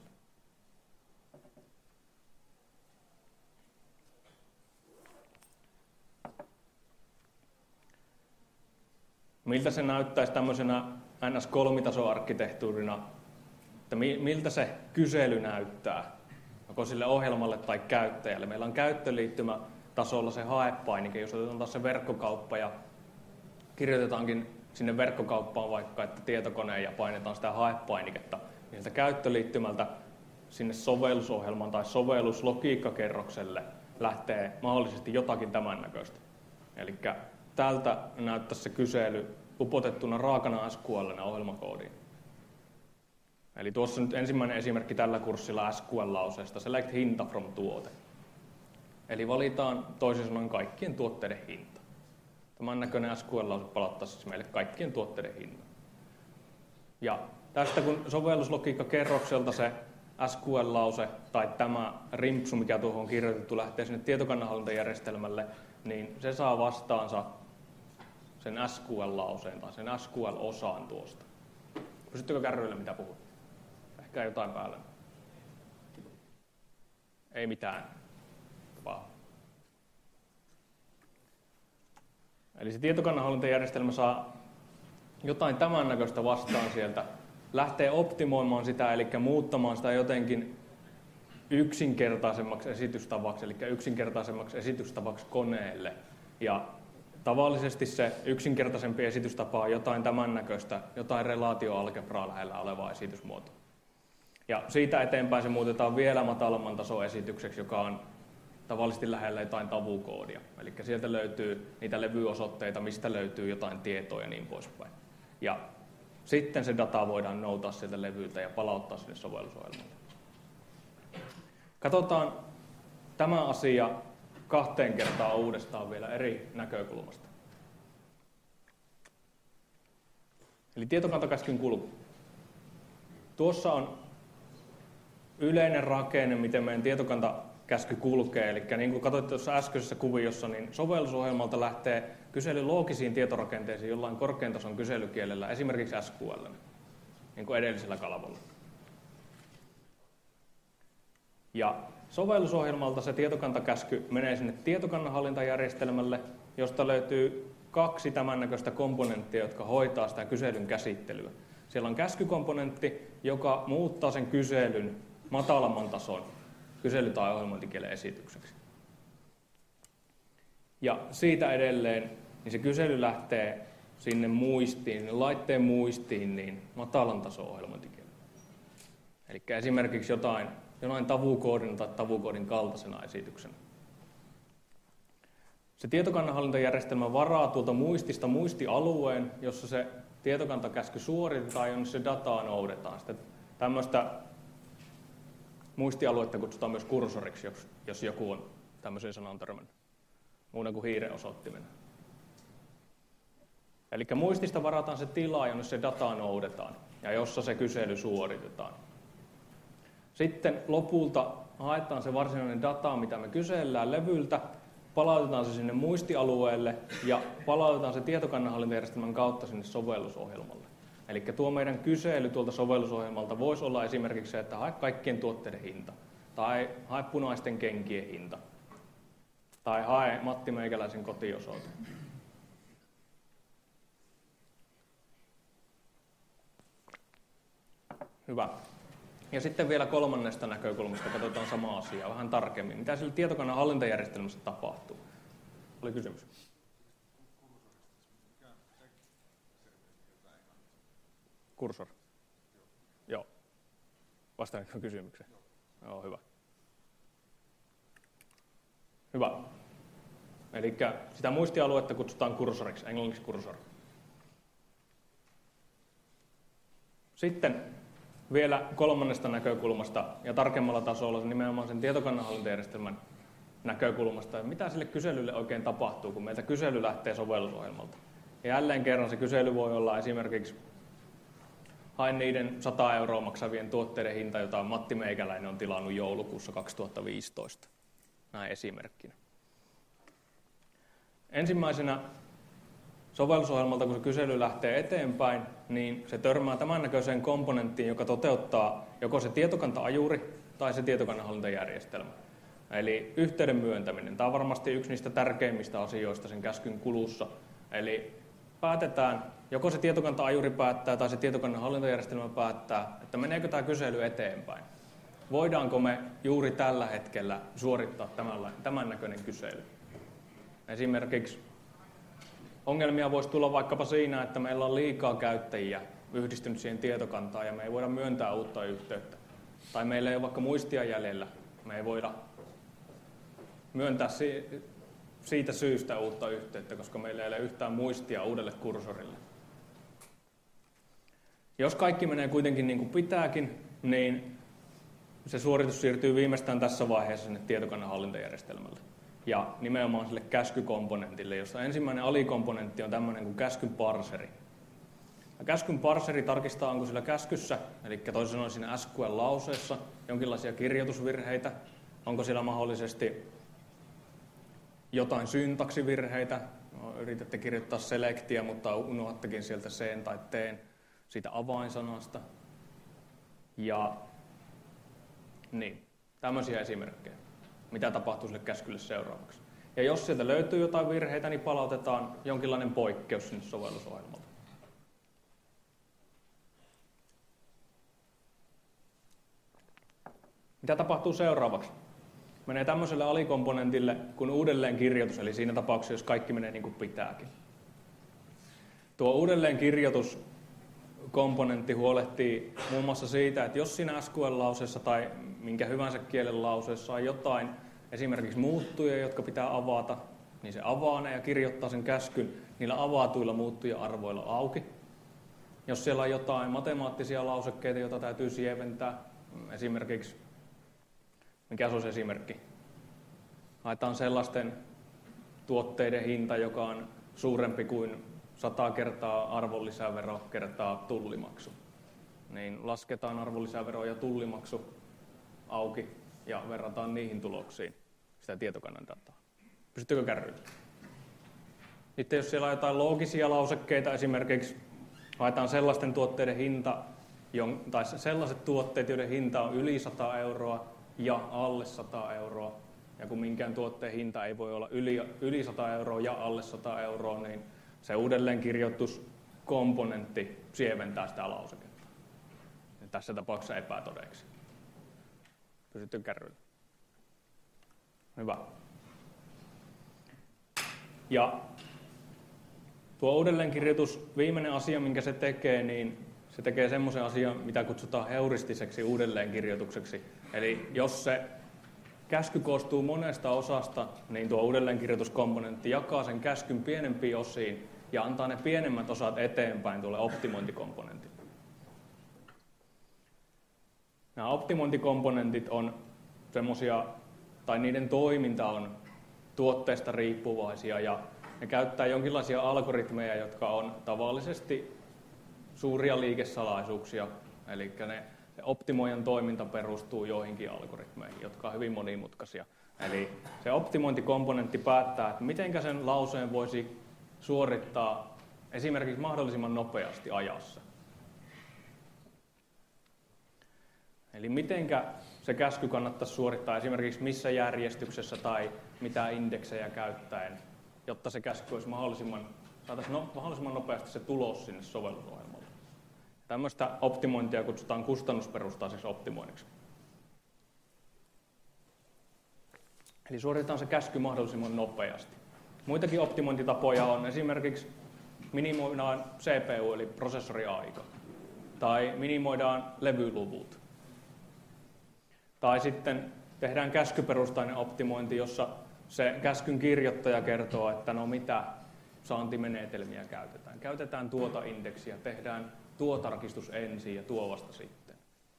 Miltä se näyttäisi tämmöisenä N S kolmitaso-arkkitehtuurina, että miltä se kysely näyttää, joko sille ohjelmalle tai käyttäjälle. Meillä on käyttöliittymä tasolla se haepainike, jos otetaan taas se verkkokauppa ja kirjoitetaankin sinne verkkokauppaan vaikka, että tietokoneen ja painetaan sitä haepainiketta, niin sieltä käyttöliittymältä sinne sovellusohjelman tai sovelluslogiikkakerrokselle lähtee mahdollisesti jotakin tämän näköistä. Eli tältä näyttäisi se kysely upotettuna raakana S Q L:nä ohjelmakoodiin. Eli tuossa nyt ensimmäinen esimerkki tällä kurssilla S Q L-lauseesta, select hinta from tuote. Eli valitaan toisin sanoen kaikkien tuotteiden hinta. Tämän näköinen S Q L-lause palauttaa siis meille kaikkien tuotteiden hinnan. Ja tästä kun sovelluslogiikkakerrokselta se S Q L-lause tai tämä rimpsu, mikä tuohon on kirjoitettu, lähtee sinne tietokannanhallintajärjestelmälle, niin se saa vastaansa sen S Q L-lauseen tai sen S Q L-osaan tuosta. Pysyttekö kärryillä, mitä puhun? Ehkä jotain päällä. Ei mitään. Vaan. Eli se tietokannanhallintajärjestelmä saa jotain tämän näköistä vastaan sieltä. Lähtee optimoimaan sitä, eli muuttamaan sitä jotenkin yksinkertaisemmaksi esitystavaksi, eli yksinkertaisemmaksi esitystavaksi koneelle. Ja tavallisesti se yksinkertaisempi esitystapa on jotain tämän näköistä, jotain relaatioalgebraa lähellä olevaa esitysmuotoa. Ja siitä eteenpäin se muutetaan vielä matalamman tason esitykseksi, joka on tavallisesti lähellä jotain tavukoodia. Eli sieltä löytyy niitä levyosoitteita, mistä löytyy jotain tietoa ja niin poispäin. Ja sitten se data voidaan noutaa sieltä levyltä ja palauttaa sinne sovellusohjelmalle. Katsotaan tämä asia kahteen kertaan uudestaan vielä eri näkökulmasta. Eli tietokantakäskyn kulku. Tuossa on yleinen rakenne, miten meidän tietokantakäsky kulkee. Eli niin kuin katsoitte tuossa äskeisessä kuviossa, niin sovellusohjelmalta lähtee kysely loogisiin tietorakenteisiin jollain korkean tason kyselykielellä, esimerkiksi S Q L, niin kuin edellisellä kalvolla. Ja sovellusohjelmalta se tietokantakäsky menee sinne tietokannanhallintajärjestelmälle, josta löytyy kaksi tämän näköistä komponenttia, jotka hoitaa sitä kyselyn käsittelyä. Siellä on käskykomponentti, joka muuttaa sen kyselyn matalamman tason kysely- tai ohjelmointikielen esitykseksi. Ja siitä edelleen niin se kysely lähtee sinne muistiin, sinne laitteen muistiin, niin matalan tason ohjelmointikielen. Eli esimerkiksi jotain, jonain tavukoodin tai tavukoodin kaltaisena esityksenä. Se tietokannanhallintajärjestelmä varaa tuolta muistista muistialueen, jossa se tietokantakäsky suoritetaan, jonne se dataa noudetaan. Sitten tämmöistä muistialuetta kutsutaan myös kursoriksi, jos, jos joku on tämmöisen sanan törmännyt, muuna kuin hiiren osoittimena. Eli muistista varataan se tila, jonne se data noudetaan ja jossa se kysely suoritetaan. Sitten lopulta haetaan se varsinainen data, mitä me kysellään levyltä, palautetaan se sinne muistialueelle ja palautetaan se tietokannanhallintajärjestelmän kautta sinne sovellusohjelmalle. Eli tuo meidän kysely tuolta sovellusohjelmalta voisi olla esimerkiksi se, että hae kaikkien tuotteiden hinta, tai hae punaisten kenkien hinta, tai hae Matti Meikäläisen kotiosoite. Hyvä. Ja sitten vielä kolmannesta näkökulmasta katsotaan samaa asiaa vähän tarkemmin. Mitä sillä tietokannan hallintajärjestelmässä tapahtuu? Oli kysymys. Kursor? Joo. Vastaanko kysymykseen? Joo. Joo, hyvä. Hyvä. Eli sitä muistialuetta kutsutaan kursoriksi, englanniksi kursor. Sitten vielä kolmannesta näkökulmasta ja tarkemmalla tasolla nimenomaan sen tietokannanhallintajärjestelmän näkökulmasta, mitä sille kyselylle oikein tapahtuu, kun meiltä kysely lähtee sovellusohjelmalta. Ja jälleen kerran se kysely voi olla esimerkiksi hain niiden sata euroa maksavien tuotteiden hinta, jota Matti Meikäläinen on tilannut joulukuussa kaksituhattaviisitoista. Näin esimerkkinä. Ensimmäisenä sovellusohjelmalta, kun se kysely lähtee eteenpäin, niin se törmää tämän näköiseen komponenttiin, joka toteuttaa joko se tietokanta-ajuri tai se tietokannanhallintajärjestelmä. Eli yhteyden myöntäminen. Tämä on varmasti yksi niistä tärkeimmistä asioista sen käskyn kulussa. Eli päätetään, joko se tietokanta-ajuri päättää tai se tietokannanhallintajärjestelmä päättää, että meneekö tämä kysely eteenpäin. Voidaanko me juuri tällä hetkellä suorittaa tämän näköinen kysely. Esimerkiksi ongelmia voisi tulla vaikkapa siinä, että meillä on liikaa käyttäjiä yhdistynyt siihen tietokantaan ja me ei voida myöntää uutta yhteyttä. Tai meillä ei ole vaikka muistia jäljellä. Me ei voida myöntää siitä syystä uutta yhteyttä, koska meillä ei ole yhtään muistia uudelle kursorille. Jos kaikki menee kuitenkin niin kuin pitääkin, niin se suoritus siirtyy viimeistään tässä vaiheessa sinne tietokannanhallintajärjestelmälle. Ja nimenomaan sille käskykomponentille, jossa ensimmäinen alikomponentti on tämmöinen kuin käskyn parseri. Ja käskyn parseri tarkistaa, onko sillä käskyssä, eli toisin sanoen siinä S Q L-lauseessa, jonkinlaisia kirjoitusvirheitä, onko siellä mahdollisesti jotain syntaksivirheitä, no, yritätte kirjoittaa selektiä, mutta unohdattekin sieltä sen tai teen siitä avainsanasta. Ja niin, tämmöisiä esimerkkejä, mitä tapahtuu sille käskylle seuraavaksi. Ja jos sieltä löytyy jotain virheitä, niin palautetaan jonkinlainen poikkeus sinne sovellusohjelmalle. Mitä tapahtuu seuraavaksi? Menee tämmöiselle alikomponentille kuin uudelleenkirjoitus, eli siinä tapauksessa, jos kaikki menee niin kuin pitääkin. Tuo uudelleenkirjoituskomponentti huolehtii muun muassa siitä, että jos siinä S Q L-lauseessa tai minkä hyvänsä kielen lauseessa on jotain esimerkiksi muuttuja, jotka pitää avata, niin se avaa ne ja kirjoittaa sen käskyn niillä avatuilla muuttuja-arvoilla auki. Jos siellä on jotain matemaattisia lausekkeita, joita täytyy sieventää, esimerkiksi, mikä se olisi esimerkki? Haetaan sellaisten tuotteiden hinta, joka on suurempi kuin sata kertaa arvonlisävero kertaa tullimaksu. Niin lasketaan arvonlisävero ja tullimaksu auki ja verrataan niihin tuloksiin sitä tietokannan dataa. Pystyttekö kärryillä? Sitten jos siellä on jotain loogisia lausekkeita, esimerkiksi haetaan sellaisten tuotteiden hinta, tai sellaiset tuotteet, joiden hinta on yli sata euroa ja alle sata euroa, ja kun minkään tuotteen hinta ei voi olla yli, yli sata euroa ja alle sata euroa, niin se uudelleenkirjoituskomponentti sieventää sitä lauseketta. Ja tässä tapauksessa epätodeksi. Pysytty kärryillä. Hyvä. Ja tuo uudelleenkirjoitus, viimeinen asia, minkä se tekee, niin se tekee semmoisen asian, mitä kutsutaan heuristiseksi uudelleenkirjoitukseksi. Eli jos se käsky koostuu monesta osasta, niin tuo uudelleenkirjoituskomponentti jakaa sen käskyn pienempiin osiin ja antaa ne pienemmät osat eteenpäin tuolle optimointikomponentille. Nämä optimointikomponentit on semmoisia, tai niiden toiminta on tuotteesta riippuvaisia ja ne käyttää jonkinlaisia algoritmeja, jotka on tavallisesti suuria liikesalaisuuksia, eli ne, se optimoijan toiminta perustuu joihinkin algoritmeihin, jotka on hyvin monimutkaisia. Eli se optimointikomponentti päättää, että miten sen lauseen voisi suorittaa esimerkiksi mahdollisimman nopeasti ajassa. Eli mitenkä se käsky kannattaisi suorittaa esimerkiksi missä järjestyksessä tai mitä indeksejä käyttäen, jotta se käsky olisi mahdollisimman, saataisiin no, mahdollisimman nopeasti se tulos sinne sovellusohjelmalle. Tämmöistä optimointia kutsutaan kustannusperustaiseksi optimoinniksi. Eli suoritetaan se käsky mahdollisimman nopeasti. Muitakin optimointitapoja on esimerkiksi minimoidaan C P U eli prosessoriaika. tai minimoidaan levyluvut. Tai sitten tehdään käskyperustainen optimointi, jossa se käskyn kirjoittaja kertoo, että no mitä saantimenetelmiä käytetään. Käytetään tuota indeksiä, tehdään tuo tarkistus ensin ja tuo vasta sitten.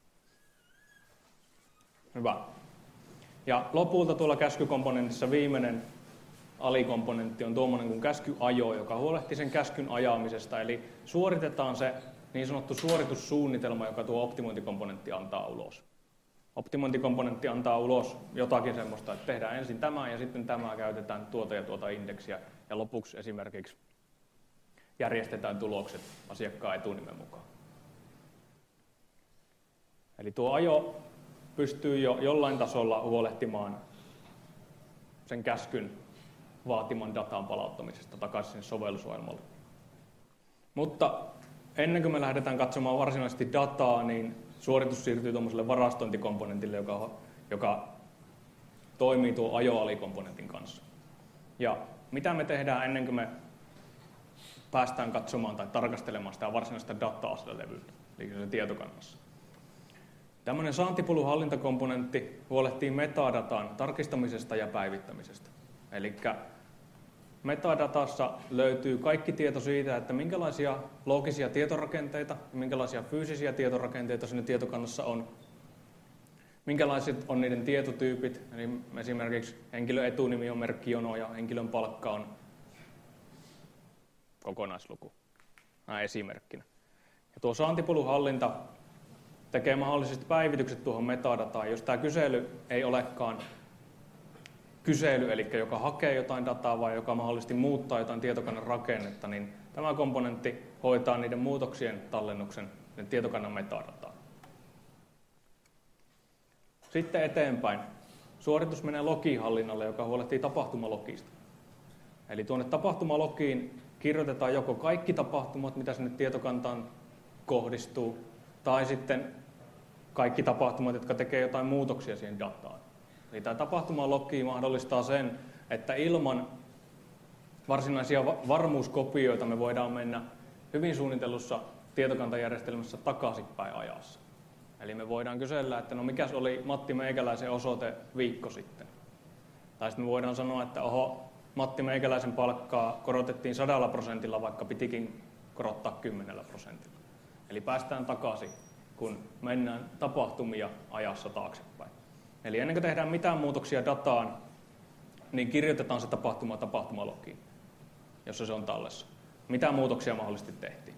Hyvä. Ja lopulta tuolla käskykomponentissa viimeinen alikomponentti on tuommoinen kuin käskyajo, joka huolehtii sen käskyn ajamisesta. Eli suoritetaan se niin sanottu suoritussuunnitelma, joka tuo optimointikomponentti antaa ulos. Optimointikomponentti antaa ulos jotakin semmoista, että tehdään ensin tämä ja sitten tämä, käytetään tuota ja tuota indeksiä. Ja lopuksi esimerkiksi järjestetään tulokset asiakkaan etunimen mukaan. Eli tuo ajo pystyy jo jollain tasolla huolehtimaan sen käskyn vaatiman datan palauttamisesta takaisin sinne sovellusohjelmalle. Mutta ennen kuin me lähdetään katsomaan varsinaisesti dataa, niin suoritus siirtyy tuollaiselle varastointikomponentille, joka, joka toimii tuon ajo-alikomponentin kanssa. Ja mitä me tehdään ennen kuin me päästään katsomaan tai tarkastelemaan sitä varsinaista dataa sillä levyltä, eli se tietokannassa. Tämmöinen saantipuluhallintakomponentti huolehtii metadatan tarkistamisesta ja päivittämisestä. Eli metadatassa löytyy kaikki tieto siitä, että minkälaisia loogisia tietorakenteita ja minkälaisia fyysisiä tietorakenteita siinä tietokannassa on, minkälaiset on niiden tietotyypit, eli esimerkiksi henkilön etunimi on merkkijono ja henkilön palkka on kokonaisluku, näin esimerkkinä. Ja tuo saantipuluhallinta tekee mahdollisesti päivitykset tuohon metadataan, jos tämä kysely ei olekaan kysely, eli joka hakee jotain dataa vai joka mahdollisesti muuttaa jotain tietokannan rakennetta, niin tämä komponentti hoitaa niiden muutoksien tallennuksen tietokannan metadataan. Sitten eteenpäin. Suoritus menee logihallinnalle, joka huolehtii tapahtumalogista. Eli tuonne tapahtumalogiin kirjoitetaan joko kaikki tapahtumat, mitä sinne tietokantaan kohdistuu, tai sitten kaikki tapahtumat, jotka tekee jotain muutoksia siihen dataan. Eli tämä tapahtumalogi mahdollistaa sen, että ilman varsinaisia varmuuskopioita me voidaan mennä hyvin suunnitellussa tietokantajärjestelmässä takaisinpäin ajassa. Eli me voidaan kysellä, että no mikäs oli Matti Meikäläisen osoite viikko sitten. Tai sitten me voidaan sanoa, että oho, Matti Meikäläisen palkkaa korotettiin sadalla prosentilla, vaikka pitikin korottaa kymmenellä prosentilla. Eli päästään takaisin, kun mennään tapahtumia ajassa taaksepäin. Eli ennen kuin tehdään mitään muutoksia dataan, niin kirjoitetaan se tapahtuma tapahtumalogiin, jossa se on tallessa. Mitä muutoksia mahdollisesti tehtiin.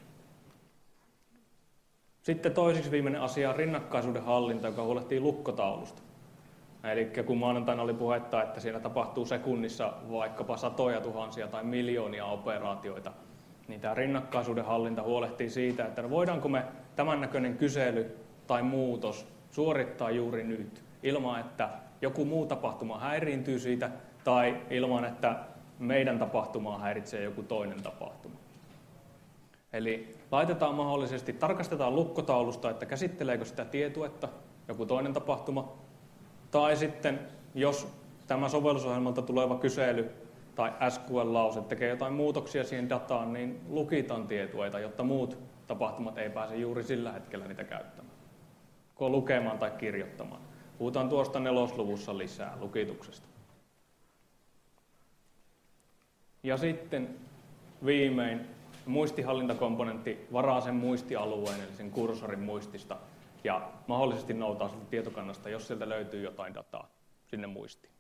Sitten toiseksi viimeinen asia on rinnakkaisuuden hallinta, joka huolehtii lukkotaulusta. Eli kun maanantaina oli puhetta, että siinä tapahtuu sekunnissa vaikkapa satoja tuhansia tai miljoonia operaatioita, niin tämä rinnakkaisuuden hallinta huolehtii siitä, että voidaanko me tämän näköinen kysely tai muutos suorittaa juuri nyt, ilman että joku muu tapahtuma häiriintyy siitä, tai ilman että meidän tapahtumaa häiritsee joku toinen tapahtuma. Eli laitetaan mahdollisesti, tarkastetaan lukkotaulusta, että käsitteleekö sitä tietuetta joku toinen tapahtuma, tai sitten jos tämä sovellusohjelmalta tuleva kysely tai S Q L-lause tekee jotain muutoksia siihen dataan, niin lukitaan tietueita, jotta muut tapahtumat ei pääse juuri sillä hetkellä niitä käyttämään. Joko lukemaan tai kirjoittamaan. Puhutaan tuosta nelosluvussa lisää lukituksesta. Ja sitten viimein muistihallintakomponentti varaa sen muistialueen, eli sen kursorin muistista, ja mahdollisesti noutaa sieltä tietokannasta, jos sieltä löytyy jotain dataa sinne muistiin.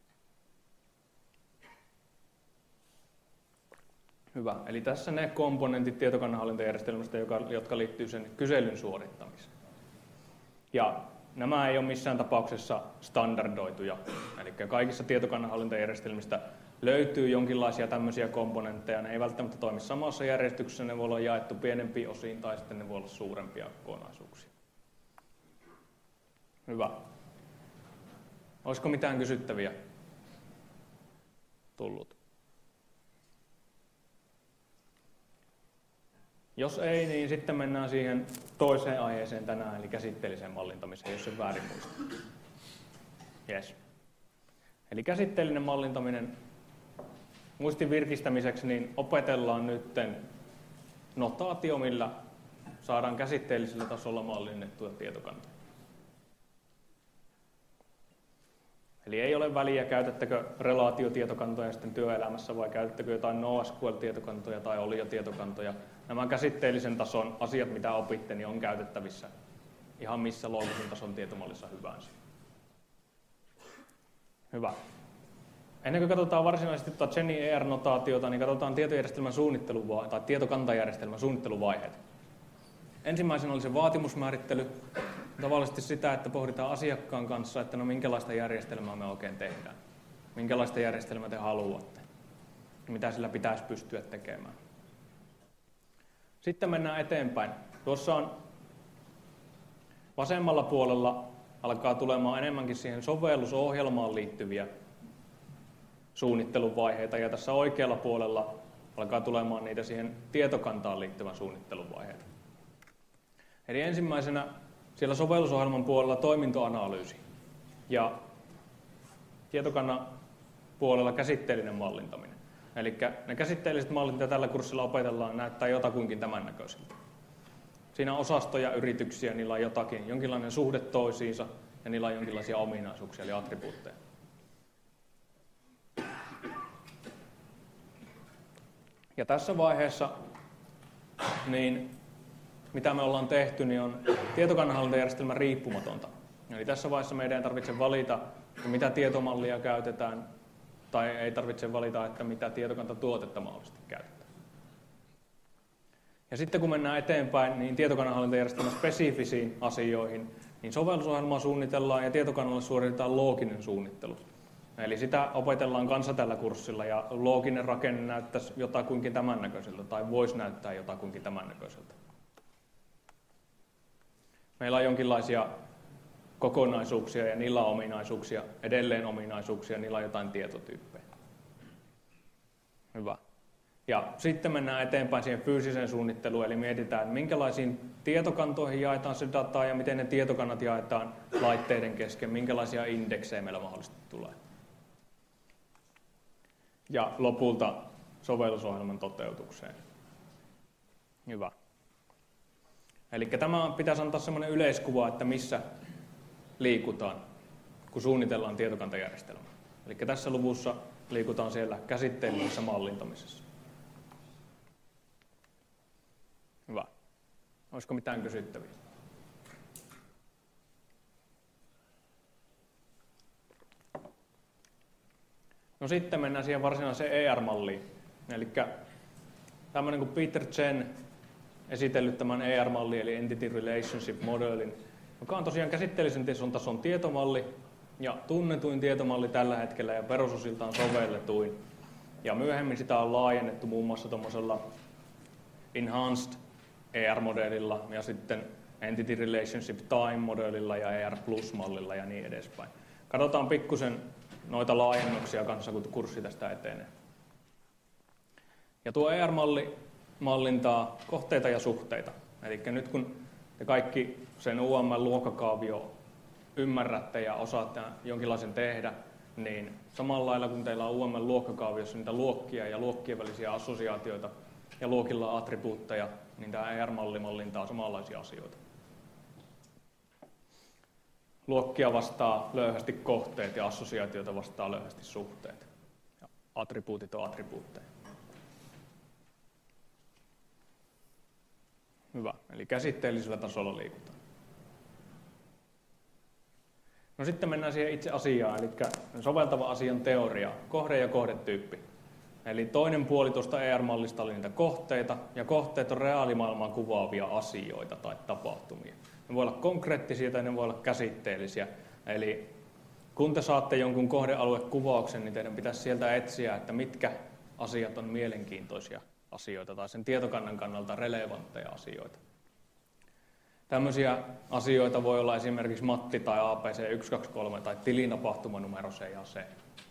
Hyvä. Eli tässä ne komponentit tietokannanhallintajärjestelmästä, jotka liittyy sen kyselyn suorittamiseen. Ja nämä ei ole missään tapauksessa standardoituja. Eli kaikissa tietokannanhallintajärjestelmistä löytyy jonkinlaisia tämmöisiä komponentteja. Ne ei välttämättä toimi samassa järjestyksessä, ne voi olla jaettu pienempiin osiin tai sitten ne voi olla suurempia kokonaisuuksia. Hyvä. Olisiko mitään kysyttäviä tullut? Jos ei, niin sitten mennään siihen toiseen aiheeseen tänään, eli käsitteelliseen mallintamiseen, jos se väärin muistaa. Yes. Eli käsitteellinen mallintaminen muistin virkistämiseksi niin opetellaan nytten notaatio, millä saadaan käsitteellisellä tasolla mallinnettua tietokantoja. Eli ei ole väliä, käytättekö relaatiotietokantoja sitten työelämässä vai käytättekö jotain NoSQL-tietokantoja tai oliotietokantoja. Nämä käsitteellisen tason asiat, mitä opitte, niin on käytettävissä ihan missä loogisen tason tietomallissa hyvänsä. Hyvä. Ennen kuin katsotaan varsinaisesti tuota Jenny E R-notaatiota, niin katsotaan tietojärjestelmän suunnitteluvaiheet tai tietokantajärjestelmän suunnitteluvaiheet. Ensimmäisenä oli se vaatimusmäärittely. Tavallisesti sitä, että pohditaan asiakkaan kanssa, että no minkälaista järjestelmää me oikein tehdään. Minkälaista järjestelmää te haluatte. Mitä sillä pitäisi pystyä tekemään. Sitten mennään eteenpäin. Tuossa on vasemmalla puolella alkaa tulemaan enemmänkin siihen sovellusohjelmaan liittyviä suunnitteluvaiheita, ja tässä oikealla puolella alkaa tulemaan niitä siihen tietokantaan liittyvän suunnitteluvaiheita. Eli ensimmäisenä siellä sovellusohjelman puolella toimintoanalyysi ja tietokannan puolella käsitteellinen mallintaminen. Eli ne käsitteelliset mallit, mitä tällä kurssilla opetellaan, näyttää jotakuinkin tämän näköisiltä. Siinä on osastoja, yrityksiä, niillä on jotakin, jonkinlainen suhde toisiinsa ja niillä on jonkinlaisia ominaisuuksia eli attribuutteja. Ja tässä vaiheessa, niin mitä me ollaan tehty, niin on tietokannanhallintajärjestelmän riippumatonta. Eli tässä vaiheessa meidän ei tarvitse valita, mitä tietomallia käytetään, tai ei tarvitse valita, että mitä tietokantatuotetta mahdollisesti käytetään. Ja sitten kun mennään eteenpäin, niin tietokannanhallintajärjestelmän spesifisiin asioihin, niin sovellusohjelmaa suunnitellaan ja tietokannalle suoritetaan looginen suunnittelu. Eli sitä opetellaan kanssa tällä kurssilla, ja looginen rakenne näyttäisi jotakuinkin tämän näköiseltä, tai voisi näyttää jotakuinkin tämän näköiseltä. Meillä on jonkinlaisia kokonaisuuksia ja niillä on ominaisuuksia, edelleen ominaisuuksia, niillä on jotain tietotyyppejä. Hyvä. Ja sitten mennään eteenpäin siihen fyysiseen suunnitteluun, eli mietitään, minkälaisiin tietokantoihin jaetaan se dataa ja miten ne tietokannat jaetaan laitteiden kesken, minkälaisia indeksejä meillä mahdollisesti tulee. Ja lopulta sovellusohjelman toteutukseen. Hyvä. Eli tämä pitäisi antaa sellainen yleiskuva, että missä liikutaan, kun suunnitellaan tietokantajärjestelmää. Eli tässä luvussa liikutaan siellä käsitteellisessä mallintamisessa. Hyvä. Olisiko mitään kysyttäviä? No sitten mennään siihen varsinaiseen E R-malliin. Eli tämmöinen kuin Peter Chen esitellyt tämän E R-mallin, eli Entity Relationship Modelin, joka on tosiaan käsitteellisen tason tietomalli ja tunnetuin tietomalli tällä hetkellä ja perusosiltaan sovelletuin. Ja myöhemmin sitä on laajennettu muun muassa tuommoisella Enhanced E R-modelilla ja sitten Entity Relationship Time-modelilla ja E R Plus-mallilla ja niin edespäin. Katsotaan pikkusen noita laajennuksia kanssa, kun kurssi tästä etenee. Ja tuo E R-malli mallintaa kohteita ja suhteita. Eli nyt kun te kaikki sen U M L-luokkakaavio ymmärrätte ja osaatte jonkinlaisen tehdä, niin samalla lailla kun teillä on U M L-luokkakaaviossa niitä luokkia ja luokkien välisiä assosiaatioita ja luokilla on attribuutteja, niin tämä E R-malli mallintaa samanlaisia asioita. Luokkia vastaa löyhästi kohteet ja assosiaatioita vastaa löyhästi suhteet. Ja attribuutit on attribuutteja. Hyvä. Eli käsitteellisellä tasolla liikutaan. No sitten mennään siihen itse asiaan, eli soveltava asian teoria, kohde ja kohdetyyppi. Eli toinen puoli tuosta E R-mallista oli niitä kohteita, ja kohteet on reaalimaailmaa kuvaavia asioita tai tapahtumia. Ne voi olla konkreettisia tai ne voi olla käsitteellisiä. Eli kun te saatte jonkun kohdealuekuvauksen, niin teidän pitäisi sieltä etsiä, että mitkä asiat on mielenkiintoisia asioita tai sen tietokannan kannalta relevantteja asioita. Tämmöisiä asioita voi olla esimerkiksi Matti tai A B C yksi kaksi kolme tai tilinapahtumanumero C ja C.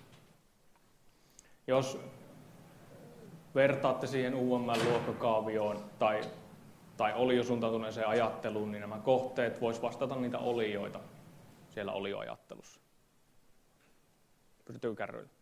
Jos vertaatte siihen U M L-luokkakaavioon tai, tai oliosuuntautuneeseen ajatteluun, niin nämä kohteet vois vastata niitä olioita siellä olioajattelussa. Pysytyy kärryillä.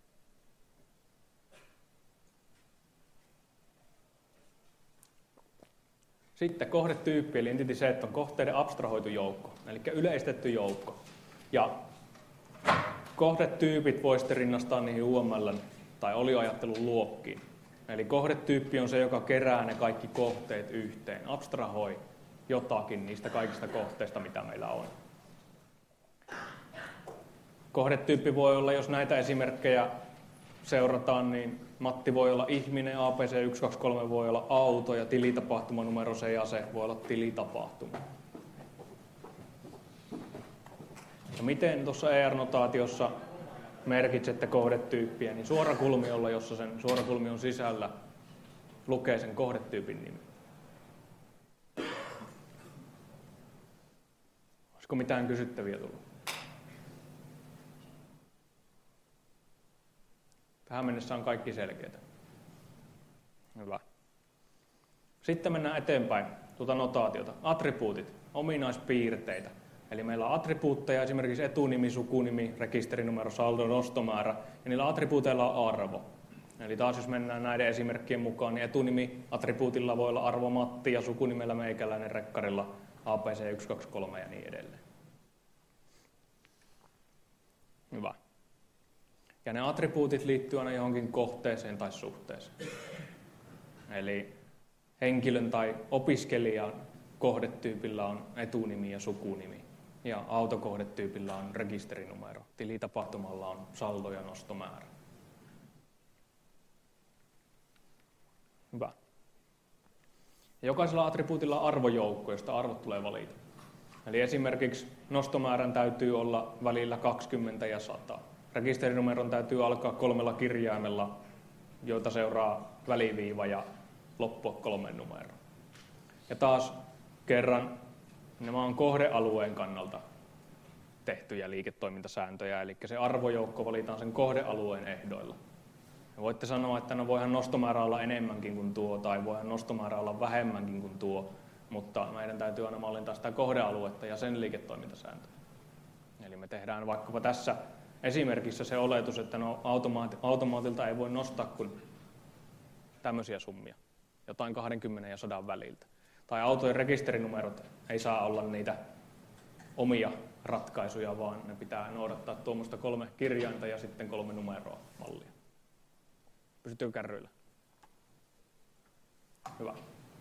Sitten kohdetyyppi eli entity set on kohteiden abstrahoitu joukko, eli yleistetty joukko. Ja kohdetyypit voi sitten rinnastaa niihin U M L tai oliajattelun luokkiin. Eli kohdetyyppi on se, joka kerää ne kaikki kohteet yhteen, abstrahoi jotakin niistä kaikista kohteista, mitä meillä on. Kohdetyyppi voi olla, jos näitä esimerkkejä seurataan, niin Matti voi olla ihminen, A B C yksi kaksi kolme voi olla auto ja tilitapahtumanumero se ja se voi olla tilitapahtuma. Ja miten tuossa E R-notaatiossa merkitsette kohdetyyppiä, niin suorakulmiolla, jossa sen suorakulmion sisällä lukee sen kohdetyypin nimi. Olisiko mitään kysyttäviä tullut? Tähän mennessä on kaikki selkeää. Hyvä. Sitten mennään eteenpäin tuota notaatiota. Attribuutit, ominaispiirteitä. Eli meillä on attribuutteja, esimerkiksi etunimi, sukunimi, rekisterinumero, saldo, nostomäärä, ja niillä attribuuteilla on arvo. Eli taas jos mennään näiden esimerkkien mukaan, niin etunimi-attribuutilla voi olla arvo Matti ja sukunimellä meikäläinen, rekkarilla A B C yksi kaksi kolme ja niin edelleen. Hyvä. Ja ne attribuutit liittyy aina johonkin kohteeseen tai suhteeseen. Eli henkilön tai opiskelijan kohdetyypillä on etunimi ja sukunimi. Ja autokohdetyypillä on rekisterinumero. Tilitapahtumalla on saldo ja nostomäärä. Hyvä. Ja jokaisella attribuutilla on arvojoukko, josta arvot tulee valita. Eli esimerkiksi nostomäärän täytyy olla välillä kaksikymmentä ja sata. Rekisterinumeron täytyy alkaa kolmella kirjaimella, joita seuraa väliviiva ja loppua kolmen numero. Ja taas kerran nämä on kohdealueen kannalta tehtyjä liiketoimintasääntöjä, eli se arvojoukko valitaan sen kohdealueen ehdoilla. Ja voitte sanoa, että no voihan nostomäärä olla enemmänkin kuin tuo, tai voihan nostomäärä olla vähemmänkin kuin tuo, mutta meidän täytyy aina mallintaa sitä kohdealuetta ja sen liiketoimintasääntöjä. Eli me tehdään vaikkapa tässä esimerkissä se oletus, että no automaati, automaatilta ei voi nostaa kuin tämmöisiä summia, jotain kaksikymmentä ja sata väliltä. Tai autojen rekisterinumerot ei saa olla niitä omia ratkaisuja, vaan ne pitää noudattaa tuommoista kolme kirjainta ja sitten kolme numeroa mallia. Pysyttekö kärryillä? Hyvä.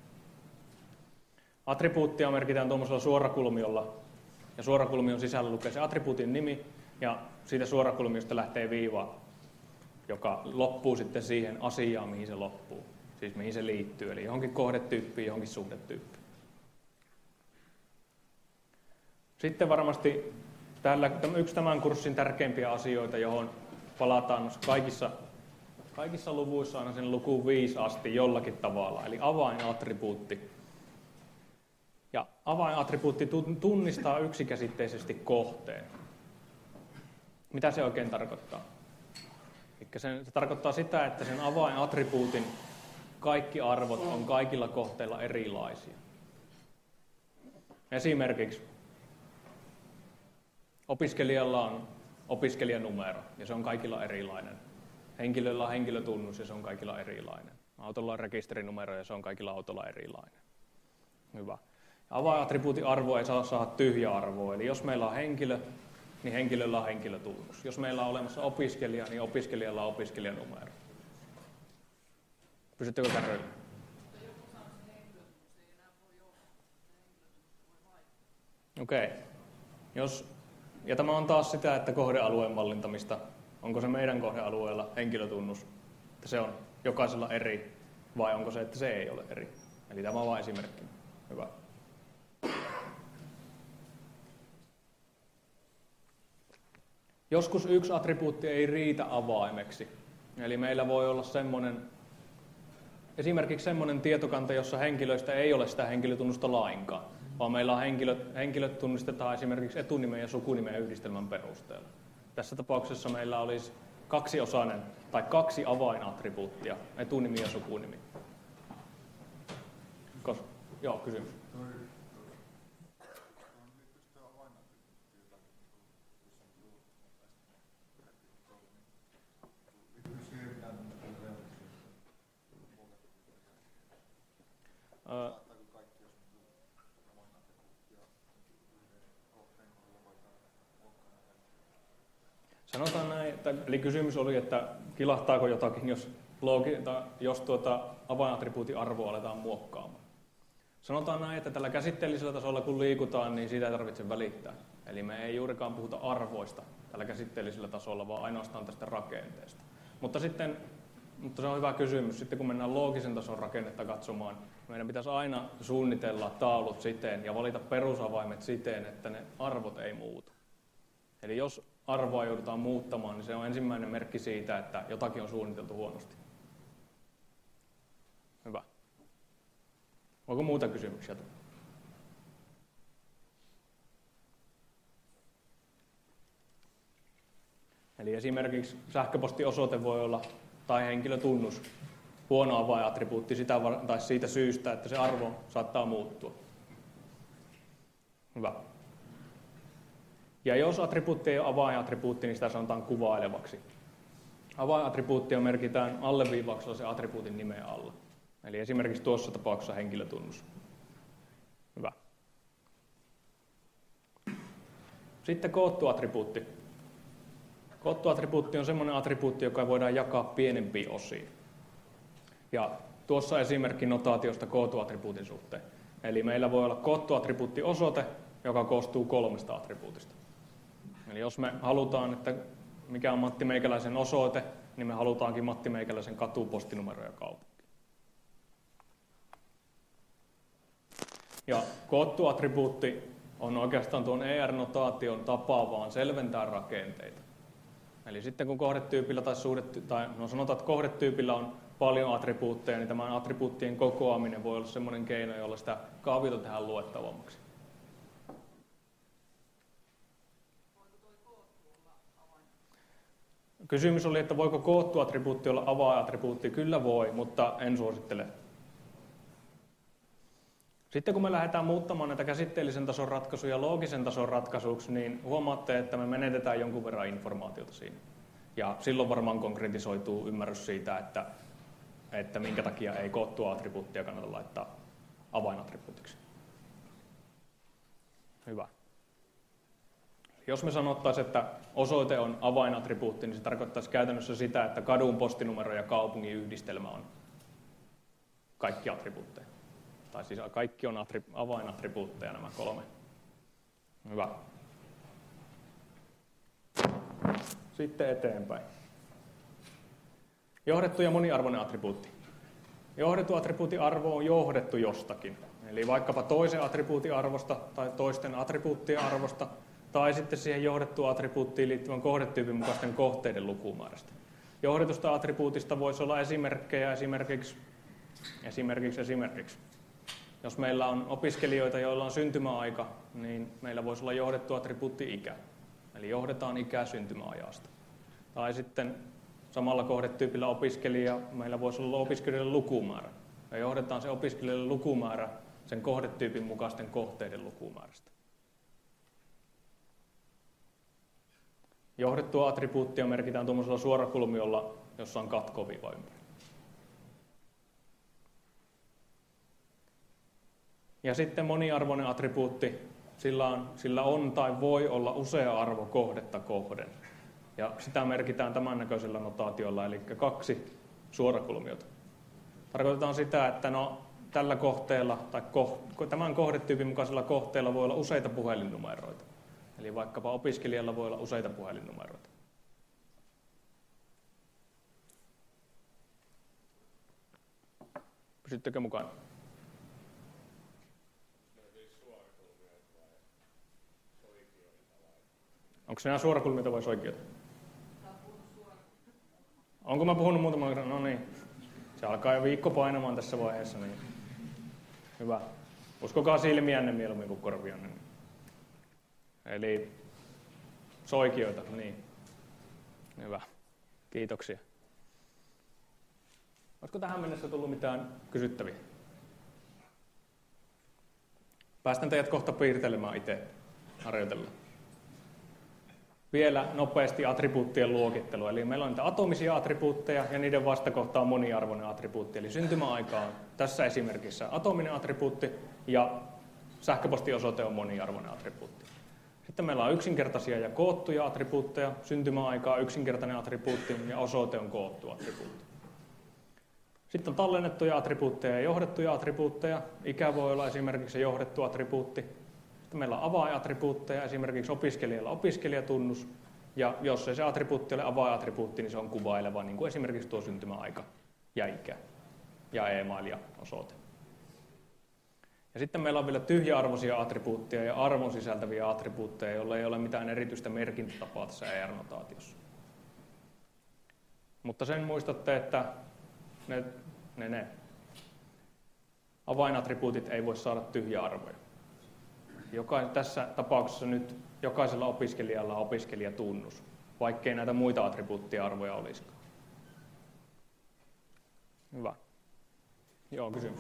Attribuuttia merkitään tuommoisella suorakulmiolla, ja suorakulmion sisällä lukee se attribuutin nimi, ja siitä suorakulmiosta lähtee viiva, joka loppuu sitten siihen asiaan, mihin se loppuu. Siis mihin se liittyy, eli johonkin kohdetyyppiin, johonkin suhdetyyppiin. Sitten varmasti tällä, yksi tämän kurssin tärkeimpiä asioita, johon palataan kaikissa, kaikissa luvuissa aina sen lukuun viisi asti jollakin tavalla, eli avainattribuutti. Ja avainattribuutti tunnistaa yksikäsitteisesti kohteen. Mitä se oikein tarkoittaa? Eli se, se tarkoittaa sitä, että sen avainattribuutin kaikki arvot on kaikilla kohteilla erilaisia. Esimerkiksi opiskelijalla on opiskelijanumero ja se on kaikilla erilainen. Henkilöllä on henkilötunnus ja se on kaikilla erilainen. Autolla on rekisterinumero ja se on kaikilla autolla erilainen. Hyvä. Avainattribuutin arvo ei saa saada tyhjä arvoa. Eli jos meillä on henkilö, niin henkilöllä on henkilötunnus. Jos meillä on olemassa opiskelija, niin opiskelijalla on opiskelijanumero. Pysyttekö kärryillä? Okei. Okay. Jos, ja tämä on taas sitä, että kohdealueen mallintamista. Onko se meidän kohdealueella henkilötunnus, että se on jokaisella eri, vai onko se, että se ei ole eri? Eli tämä on vain esimerkki. Hyvä. Joskus yksi attribuutti ei riitä avaimeksi. Eli meillä voi olla semmoinen, esimerkiksi semmoinen tietokanta, jossa henkilöistä ei ole sitä henkilötunnusta lainkaan, vaan meillä on henkilöt, henkilöt tunnistetaan esimerkiksi etunimen ja sukunimen yhdistelmän perusteella. Tässä tapauksessa meillä olisi kaksiosainen tai kaksi avainattribuuttia, etunimi ja sukunimi. Kos, joo, kysymys. että, eli kysymys oli, että kilahtaako jotakin, jos, loogi, tai jos tuota avainattribuutin arvoa aletaan muokkaamaan. Sanotaan näin, että tällä käsitteellisellä tasolla kun liikutaan, niin siitä ei tarvitse välittää. Eli me ei juurikaan puhuta arvoista tällä käsitteellisellä tasolla, vaan ainoastaan tästä rakenteesta. Mutta sitten, mutta se on hyvä kysymys, sitten kun mennään loogisen tason rakennetta katsomaan, meidän pitäisi aina suunnitella taulut siten ja valita perusavaimet siten, että ne arvot ei muutu. Eli jos arvoa joudutaan muuttamaan, niin se on ensimmäinen merkki siitä, että jotakin on suunniteltu huonosti. Hyvä. Onko muuta kysymyksiä? Eli esimerkiksi sähköpostiosoite voi olla, tai henkilötunnus, huono avainattribuutti sitä, tai siitä syystä, että se arvo saattaa muuttua. Hyvä. Ja jos attribuutti ei ole avainattribuutti, niin sitä sanotaan kuvailevaksi. Avainattribuuttia merkitään alleviivauksella se attribuutin nimen alla. Eli esimerkiksi tuossa tapauksessa henkilötunnus. Hyvä. Sitten koottu attribuutti. Koottu attribuutti on semmoinen attribuutti, joka voidaan jakaa pienempiin osiin. Ja tuossa esimerkki notaatiosta koottu attribuutin suhteen. Eli meillä voi olla koottu attribuuttiosoite, joka koostuu kolmesta attribuutista. Eli jos me halutaan, että mikä on Matti Meikäläisen osoite, niin me halutaankin Matti Meikäläisen katu, postinumero ja kaupunki. Ja koottu attribuutti on oikeastaan tuon E R-notaation tapa vaan selventää rakenteita. Eli sitten kun kohdetyypillä tai suhde, tai no sanotaan, että kohdetyypillä on paljon attribuutteja, niin tämän attribuuttien kokoaminen voi olla semmoinen keino, jolla sitä kaaviota tehdään luettavammaksi. Kysymys oli, että voiko koottu attribuutti olla avainattribuutti? Kyllä voi, mutta en suosittele. Sitten kun me lähdetään muuttamaan näitä käsitteellisen tason ratkaisuja loogisen tason ratkaisuksi, niin huomaatte, että me menetetään jonkun verran informaatiota siinä. Ja silloin varmaan konkretisoituu ymmärrys siitä, että, että minkä takia ei koottua attribuuttia kannata laittaa avainattribuutiksi. Hyvä. Jos me sanottaisiin, että osoite on avainattribuutti, niin se tarkoittaisi käytännössä sitä, että kadun, postinumero ja kaupungin yhdistelmä on kaikki attribuutteja. Tai siis kaikki on avainattribuutteja nämä kolme. Hyvä. Sitten eteenpäin. Johdettu ja moniarvoinen attribuutti. Johdettu attribuutin arvo on johdettu jostakin. Eli vaikkapa toisen attribuutin arvosta tai toisten attribuuttien arvosta, tai sitten siihen johdettuun attribuuttiin liittyvän kohdetyypin mukaisten kohteiden lukumäärästä. Johdetusta attribuutista voisi olla esimerkkejä esimerkiksi, esimerkiksi, esimerkiksi. Jos meillä on opiskelijoita, joilla on syntymäaika, niin meillä voisi olla johdettu attribuutti ikä. Eli johdetaan ikää syntymäajasta. Tai sitten samalla kohdetyypillä opiskelija, meillä voisi olla opiskelijoiden lukumäärä. Ja johdetaan se opiskelijoiden lukumäärä sen kohdetyypin mukaisten kohteiden lukumäärästä. Johdettua attribuuttia merkitään tuollaisella suorakulmiolla, jossa on katkoviiva ympäri. Ja sitten moniarvoinen attribuutti, sillä on, sillä on tai voi olla usea arvo kohdetta kohden. Ja sitä merkitään tämän näköisellä notaatiolla, eli kaksi suorakulmiota. Tarkoitetaan sitä, että no, tällä kohteella tai ko, tämän kohdetyypin mukaisella kohteella voi olla useita puhelinnumeroita. Eli vaikkapa opiskelijalla voi olla useita puhelinnumeroita. Pysyttekö mukana? Onko se nämä suorakulmioita vai soikioita? Onko mä puhunut muutaman kerran? No niin. Se alkaa jo viikko painamaan tässä vaiheessa. Niin. Hyvä. Uskokaa silmiänne mieluummin kuin korvianne. Eli soikioita, niin. Hyvä. Kiitoksia. Olisiko tähän mennessä tullut mitään kysyttäviä? Päästän teidät kohta piirtelemään itse harjoitella. Vielä nopeasti attribuuttien luokittelu. Eli meillä on niitä atomisia attribuutteja ja niiden vastakohta on moniarvoinen attribuutti. Eli syntymäaika on tässä esimerkissä atominen attribuutti ja sähköpostiosoite on moniarvoinen attribuutti. Sitten meillä on yksinkertaisia ja koottuja attribuutteja. Syntymäaika on yksinkertainen attribuutti ja osoite on koottu attribuutti. Sitten on tallennettuja attribuutteja ja johdettuja attribuutteja. Ikä voi olla esimerkiksi johdettu attribuutti. Sitten meillä on avainattribuutteja, esimerkiksi opiskelijalla opiskelijatunnus. Ja jos ei se attribuutti ole avainattribuutti, niin se on kuvaileva, niin kuin esimerkiksi tuo syntymäaika ja ikä ja e-mail ja osoite. Ja sitten meillä on vielä tyhjäarvoisia attribuutteja ja arvon sisältäviä attribuutteja, joilla ei ole mitään erityistä merkintätapaa tässä E R-notaatiossa. Mutta sen muistatte, että ne, ne, ne avainattribuutit ei voi saada tyhjäarvoja. Joka, tässä tapauksessa nyt jokaisella opiskelijalla on opiskelijatunnus, vaikkei näitä muita attribuuttiarvoja olisikaan. Hyvä. Joo, kysymys.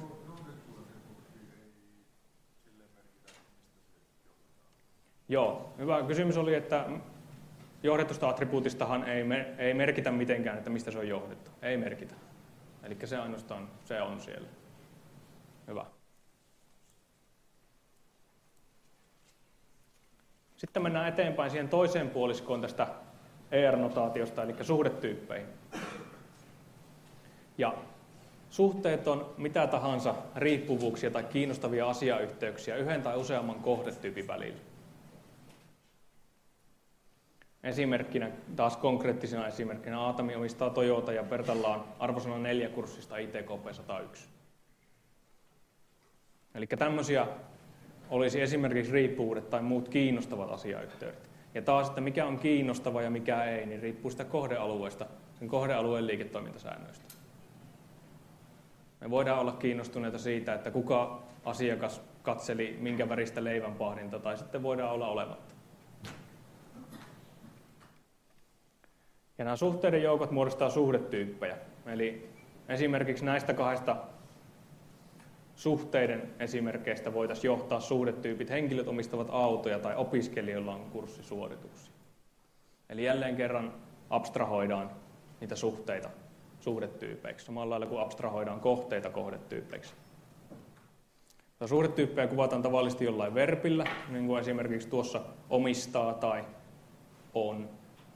Joo, hyvä kysymys oli, että johdetusta attribuutistahan ei, me, ei merkitä mitenkään, että mistä se on johdettu. Ei merkitä. Eli se ainoastaan se on siellä. Hyvä. Sitten mennään eteenpäin siihen toiseen puoliskoon tästä E R-notaatiosta, eli suhdetyyppeihin. Ja suhteet on mitä tahansa riippuvuuksia tai kiinnostavia asiayhteyksiä yhden tai useamman kohdetyypin välillä. Esimerkkinä, taas konkreettisena esimerkkinä, Aatami omistaa Toyota ja Bertalla on arvosana neljä kurssista I T K P sata yksi. Eli tämmöisiä olisi esimerkiksi riippuvuudet tai muut kiinnostavat asiayhteydet. Ja taas, että mikä on kiinnostava ja mikä ei, niin riippuu sitä kohdealueesta, sen kohdealueen liiketoimintasäännöistä. Me voidaan olla kiinnostuneita siitä, että kuka asiakas katseli minkä väristä leivänpahdinta, tai sitten voidaan olla olematta. Ja nämä suhteiden joukot muodostaa suhdetyyppejä. Eli esimerkiksi näistä kahdesta suhteiden esimerkkeistä voitaisiin johtaa suhdetyypit. Henkilöt omistavat autoja tai opiskelijoilla on kurssisuorituksia. Eli jälleen kerran abstrahoidaan niitä suhteita suhdetyypeiksi, samalla lailla kuin abstrahoidaan kohteita kohdetyypeiksi. Suhdetyyppejä kuvataan tavallisesti jollain verbillä, niin kuin esimerkiksi tuossa omistaa tai on.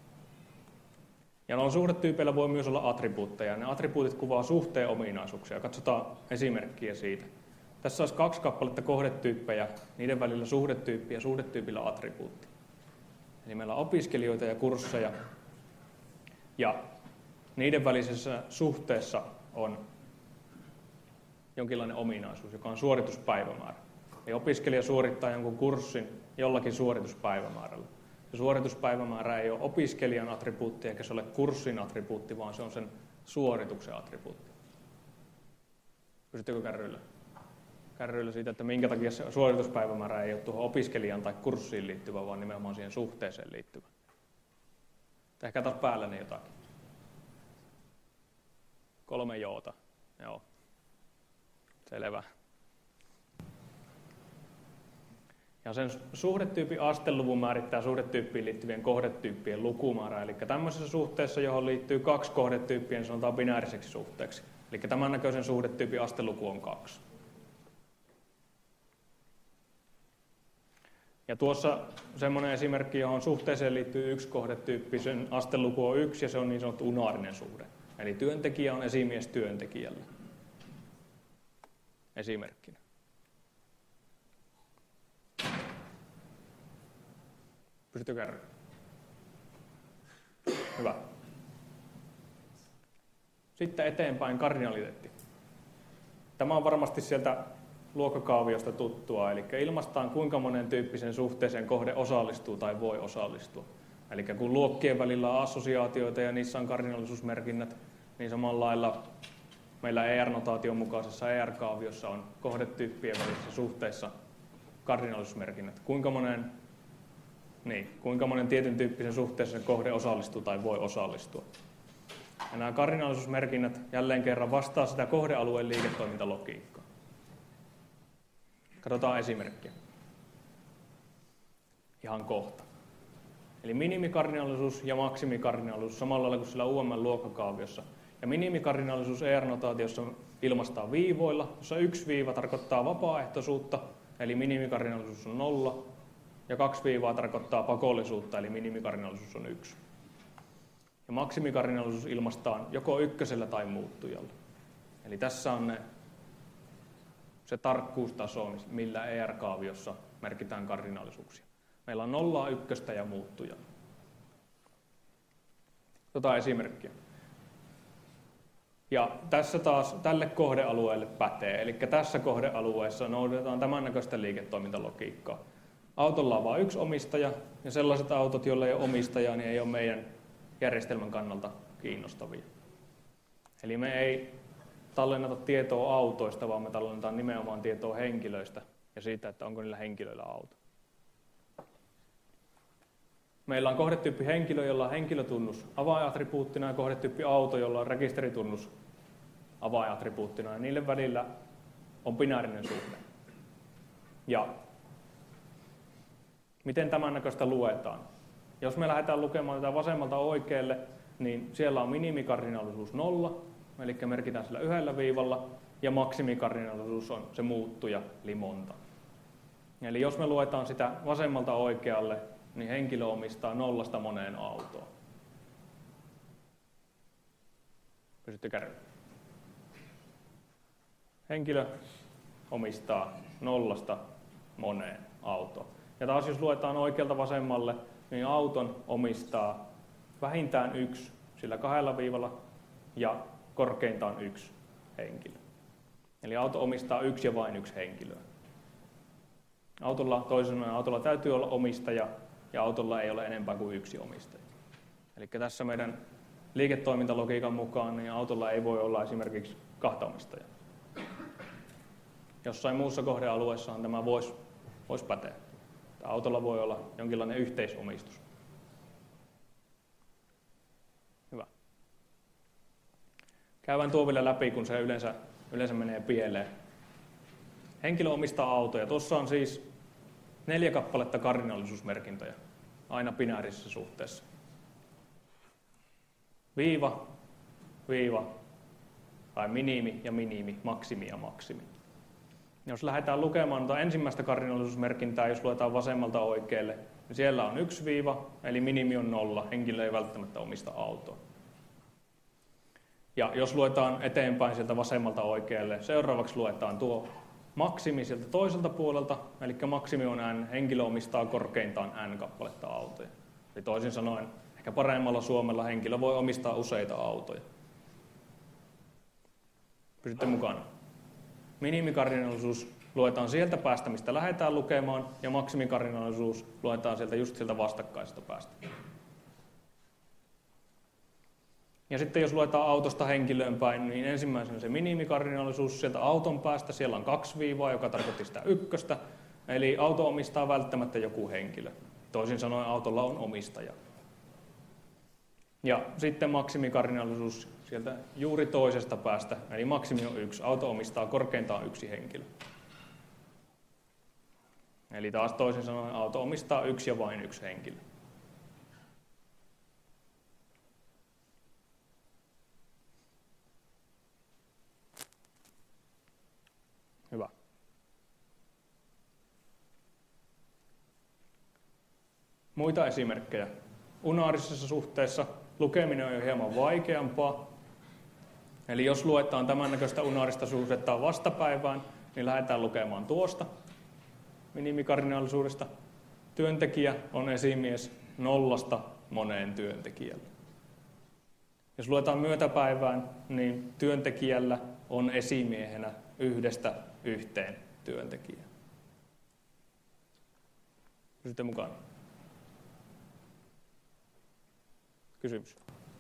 Ja noilla suhdetyypeillä voi myös olla attribuutteja. Ne attribuutit kuvaa suhteen ominaisuuksia. Katsotaan esimerkkiä siitä. Tässä olisi kaksi kappaletta kohdetyyppejä, niiden välillä suhdetyyppi ja suhdetyypillä attribuutti. Eli meillä on opiskelijoita ja kursseja. Ja niiden välisessä suhteessa on jonkinlainen ominaisuus, joka on suorituspäivämäärä. Eli opiskelija suorittaa jonkun kurssin jollakin suorituspäivämäärällä. Se suorituspäivämäärä ei ole opiskelijan attribuutti eikä se ole kurssin attribuutti, vaan se on sen suorituksen attribuutti. Pysyttekö kärryillä? Kärryillä siitä, että minkä takia se suorituspäivämäärä ei ole tuohon opiskelijan tai kurssiin liittyvä, vaan nimenomaan siihen suhteeseen liittyvä. Ehkä taas päälläni jotakin. Kolme joota. Joo. Selvä. Ja sen suhdetyypin asteluvun määrittää suhdetyyppiin liittyvien kohdetyyppien lukumäärä. Eli tämmöisessä suhteessa, johon liittyy kaksi kohdetyyppiä, niin sanotaan binääriseksi suhteeksi. Eli tämän näköisen suhdetyypin asteluku on kaksi. Ja tuossa semmoinen esimerkki, johon suhteeseen liittyy yksi kohdetyyppi, sen asteluku on yksi ja se on niin sanottu unaarinen suhde. Eli työntekijä on esimies työntekijälle. Esimerkkinä. Pystytkö kärryyn? Hyvä. Sitten eteenpäin kardinaliteetti. Tämä on varmasti sieltä luokkakaaviosta tuttua, eli ilmaistaan kuinka monen tyyppisen suhteeseen kohde osallistuu tai voi osallistua. Eli kun luokkien välillä on assosiaatioita ja niissä on kardinaalisuusmerkinnät, niin samalla lailla meillä E R-notaation mukaisessa E R-kaaviossa on kohdetyyppien välisissä suhteissa kardinaalisuusmerkinnät. Kuinka monen Niin, kuinka monen tietyn tyyppisen suhteessa kohde osallistuu tai voi osallistua. Ja nämä kardinaalisuusmerkinnät jälleen kerran vastaa sitä kohdealueen liiketoimintalogiikkaa. Katsotaan esimerkkiä. Ihan kohta. Eli minimikardinaalisuus ja maksimikardinaalisuus samalla lailla kuin sillä U M-luokkakaaviossa. Ja minimikardinaalisuus E R-notaatiossa ilmaistaan viivoilla, jossa yksi viiva tarkoittaa vapaaehtoisuutta, eli minimikardinaalisuus on nolla. ja kaksi viivaa tarkoittaa pakollisuutta, eli minimikardinaalisuus on yksi. Ja maksimikardinaalisuus ilmaistaan joko ykkösellä tai muuttujalla. Eli tässä on ne, se tarkkuustaso, millä E R-kaaviossa merkitään kardinaalisuuksia. Meillä on nollaa, ykköstä ja muuttujaa. Tota esimerkkiä. Ja tässä taas tälle kohdealueelle pätee. Eli tässä kohdealueessa noudatetaan tämän näköistä liiketoimintalogiikkaa. Autolla on vain yksi omistaja, ja sellaiset autot, joilla ei ole omistajaa, niin ei ole meidän järjestelmän kannalta kiinnostavia. Eli me ei tallenneta tietoa autoista, vaan me tallennetaan nimenomaan tietoa henkilöistä ja siitä, että onko niillä henkilöillä auto. Meillä on kohdetyyppi henkilö, jolla on henkilötunnus avainattribuuttina ja kohdetyyppi auto, jolla on rekisteritunnus avainattribuuttina. Ja niille välillä on binäärinen suhde. Ja miten tämän näköistä luetaan? Jos me lähdetään lukemaan tätä vasemmalta oikealle, niin siellä on minimikardinaalisuus nolla, eli merkitään sillä yhdellä viivalla, ja maksimikardinaalisuus on se muuttuja, eli monta. Eli jos me luetaan sitä vasemmalta oikealle, niin henkilö omistaa nollasta moneen autoon. Pysytte kärryllä. Henkilö omistaa nollasta moneen autoon. Ja taas jos luetaan oikealta vasemmalle, niin auton omistaa vähintään yksi sillä kahdella viivalla ja korkeintaan yksi henkilö. Eli auto omistaa yksi ja vain yksi henkilöä. Autolla, toisin sanoen autolla täytyy olla omistaja ja autolla ei ole enempää kuin yksi omistaja. Eli tässä meidän liiketoimintalogiikan mukaan niin autolla ei voi olla esimerkiksi kahta omistajaa. Jossain muussa kohdealueessahan tämä voisi vois päteä. Autolla voi olla jonkinlainen yhteisomistus. Hyvä. Käydään tuo vielä läpi, kun se yleensä, yleensä menee pieleen. Henkilö omistaa autoja. Tuossa on siis neljä kappaletta kardinaalisuusmerkintöjä, aina binäärisessä suhteessa. Viiva, viiva, tai minimi ja minimi, maksimi ja maksimi. Jos lähdetään lukemaan tuota ensimmäistä kardinaalisuusmerkintää, jos luetaan vasemmalta oikealle, niin siellä on yksi viiva, eli minimi on nolla, henkilö ei välttämättä omista autoa. Ja jos luetaan eteenpäin sieltä vasemmalta oikealle, seuraavaksi luetaan tuo maksimi sieltä toiselta puolelta, eli maksimi on n, henkilö omistaa korkeintaan n kappaletta autoja. Eli toisin sanoen, ehkä paremmalla suomella henkilö voi omistaa useita autoja. Pysytte mukana. Minimikardinaalisuus luetaan sieltä päästä, mistä lähdetään lukemaan, ja maksimikardinaalisuus luetaan sieltä just sieltä vastakkaisesta päästä. Ja sitten jos luetaan autosta henkilöön päin, niin ensimmäisenä se minimikardinaalisuus sieltä auton päästä, siellä on kaksi viivaa, joka tarkoitti sitä ykköstä, eli auto omistaa välttämättä joku henkilö. Toisin sanoen autolla on omistaja. Ja sitten maksimikardinaalisuus sieltä juuri toisesta päästä, eli maksimi on yksi, auto omistaa korkeintaan yksi henkilö. Eli taas toisin sanoen auto omistaa yksi ja vain yksi henkilö. Hyvä. Muita esimerkkejä. Unaarisessa suhteessa lukeminen on jo hieman vaikeampaa. Eli jos luetaan tämän näköistä unaarista suhdetta vastapäivään, niin lähdetään lukemaan tuosta minimikardinaalisuudesta. Työntekijä on esimies nollasta moneen työntekijälle. Jos luetaan myötäpäivään, niin työntekijällä on esimiehenä yhdestä yhteen työntekijään. Pysytte mukana. Kysymys.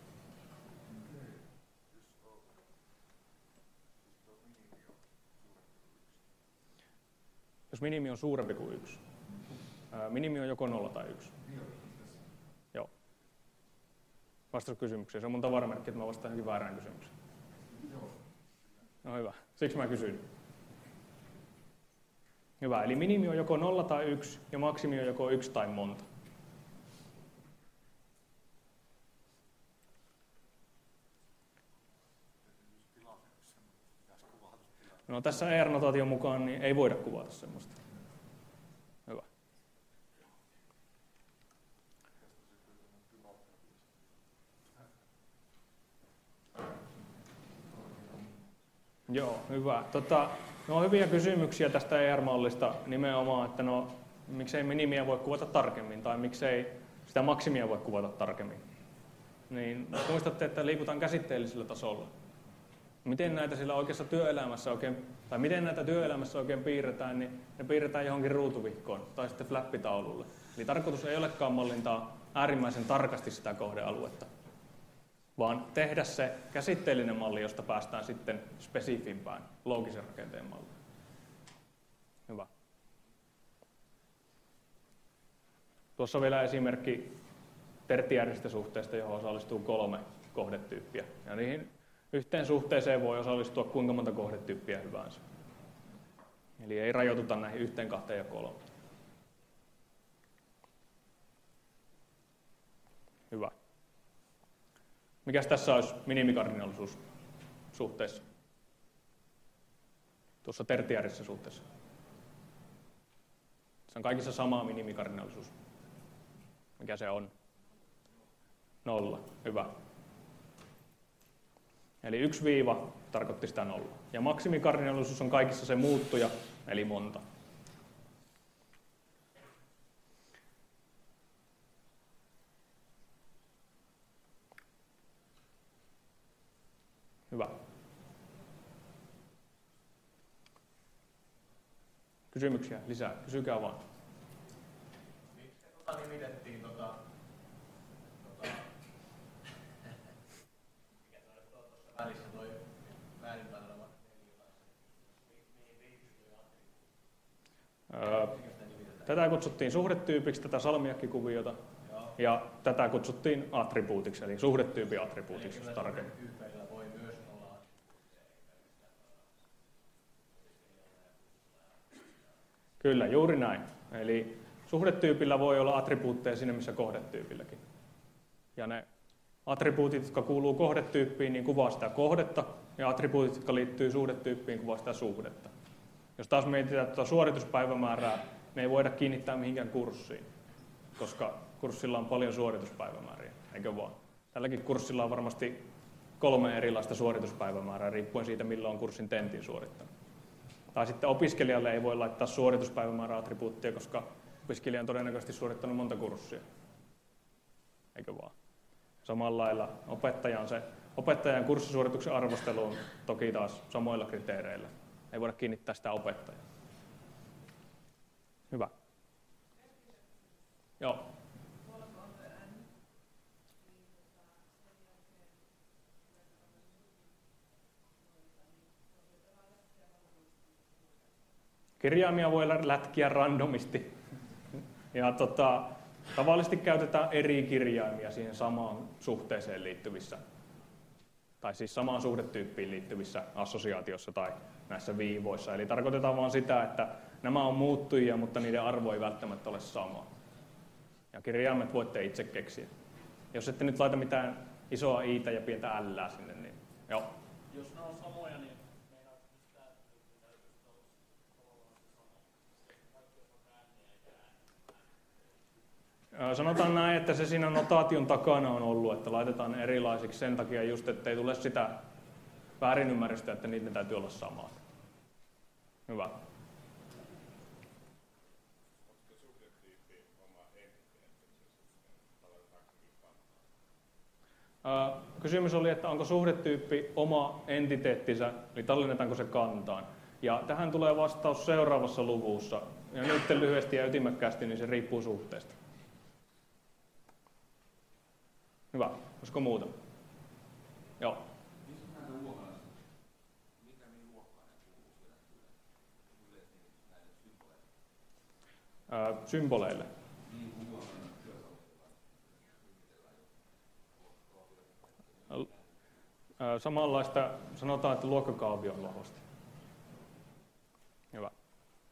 Jos minimi on suurempi kuin yksi. Minimi on joko nolla tai yksi. Joo. Vastaus kysymykseen. Se on mun tavaramerkki, että mä vastaan johonkin väärään kysymykseen. No hyvä. Siksi mä kysyin. Hyvä. Eli minimi on joko nolla tai yksi ja maksimi on joko yksi tai monta. No tässä E R-notaation mukaan niin ei voida kuvata semmoista. Hyvä. Joo, hyvä. Tota, no on hyviä kysymyksiä tästä E R-mallista nimenomaan, että no, miksei minimiä voi kuvata tarkemmin tai miksei sitä maksimia voi kuvata tarkemmin. Niin muistatte, että liikutaan käsitteellisellä tasolla. Miten näitä sillä oikeassa työelämässä oikein, tai miten näitä työelämässä oikein piirretään, niin ne piirretään johonkin ruutuvihkoon tai sitten flappitaululle. Eli tarkoitus ei olekaan mallintaa äärimmäisen tarkasti sitä kohdealuetta, vaan tehdä se käsitteellinen malli, josta päästään sitten spesifimpään loogisen rakenteen malliin. Hyvä. Tuossa on vielä esimerkki tertiäärisistä suhteista, johon osallistuu kolme kohdetyyppiä. Ja niihin yhteen suhteeseen voi osallistua kuinka monta kohdetyyppiä hyvänsä. Eli ei rajoituta näihin yhteen, kahteen ja kolmeen. Hyvä. Mikäs tässä olisi minimikardinaalisuus suhteessa? Tuossa tertiäärisessä suhteessa. Se on kaikissa sama minimikardinaalisuus. Mikä se on? Nolla. Hyvä. Eli yksi viiva tarkoitti sitä nolla. Ja maksimikardinaalisuus on kaikissa se muuttuja, eli monta. Hyvä. Kysymyksiä lisää? Kysykää vaan. Miksi tota nimitettiin tota, tota mikä tuossa välissä toi väärinpäin oleva mihin liittyy toi attribuutti? Tätä kutsuttiin suhdetyypiksi, tätä salmiakkikuviota, Joo. ja tätä kutsuttiin attribuutiksi, eli suhdetyypin attribuutiksi, jos tarkemmin. Tyypeillä voi myös olla Kyllä, juuri näin. Eli suhdetyypillä voi olla attribuutteja sinne, missä kohdetyypilläkin. Ja ne attribuutit, jotka kuuluu kohdetyyppiin, niin kuvaa sitä kohdetta, ja attribuutit, jotka liittyy suhdetyyppiin, kuvaa sitä suhdetta. Jos taas mietitään tuota suorituspäivämäärää, me ei voida kiinnittää mihinkään kurssiin, koska kurssilla on paljon suorituspäivämääriä, eikö vaan? Tälläkin kurssilla on varmasti kolme erilaista suorituspäivämäärää, riippuen siitä, milloin on kurssin tentin suorittanut. Tai sitten opiskelijalle ei voi laittaa suorituspäivämäärä attribuuttia, koska opiskelija on todennäköisesti suorittanut monta kurssia. Eikö vaan? Samalla lailla opettajan, se, opettajan kurssisuorituksen arvostelu on toki taas samoilla kriteereillä. Ei voida kiinnittää sitä opettajaa. Hyvä. Joo. Kirjaimia voi lätkiä randomisti. Ja tota, tavallisesti käytetään eri kirjaimia siihen samaan suhteeseen liittyvissä, tai siis samaan suhdetyyppiin liittyvissä assosiaatioissa tai näissä viivoissa. Eli tarkoitetaan vain sitä, että nämä on muuttujia, mutta niiden arvo ei välttämättä ole sama. Ja kirjaimet voitte itse keksiä. Jos ette nyt laita mitään isoa iitä ja pientä ällää sinne, niin joo. Jos ne on samoja, niin sanotaan näin, että se siinä notaation takana on ollut, että laitetaan erilaisiksi sen takia just, ettei tule sitä väärinymmärrystä, että niiden täytyy olla samat. Hyvä. Kysymys oli, että onko suhdetyyppi oma entiteettinsä, eli tallennetaanko se kantaan. Ja tähän tulee vastaus seuraavassa luvussa. Ja nyt lyhyesti ja ytimekkäästi, niin se riippuu suhteesta. Hyvä. Olisiko muuta? Joo. Öö, symboleille. Öö, samanlaista sanotaan, että luokkakaavion lohkosta. Hyvä.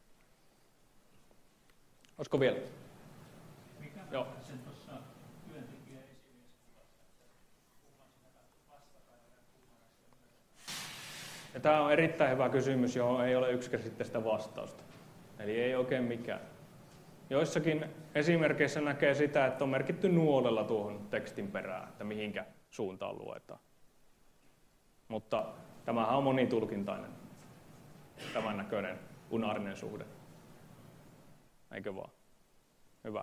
Olisiko vielä? mikä Joo. sen tuossa työntekijä esimieskuvassa, että kumman sinä vastapäivänä kumman Ja tämä on erittäin hyvä kysymys, johon ei ole yksinkertaista vastausta. Eli ei oikein mikään. Joissakin esimerkkeissä näkee sitä, että on merkitty nuolella tuohon tekstin perään, että mihinkä suuntaan luetaan. Mutta Tämähän on monitulkintainen, tämän näköinen unaarinen suhde. Eikö vaan? Hyvä.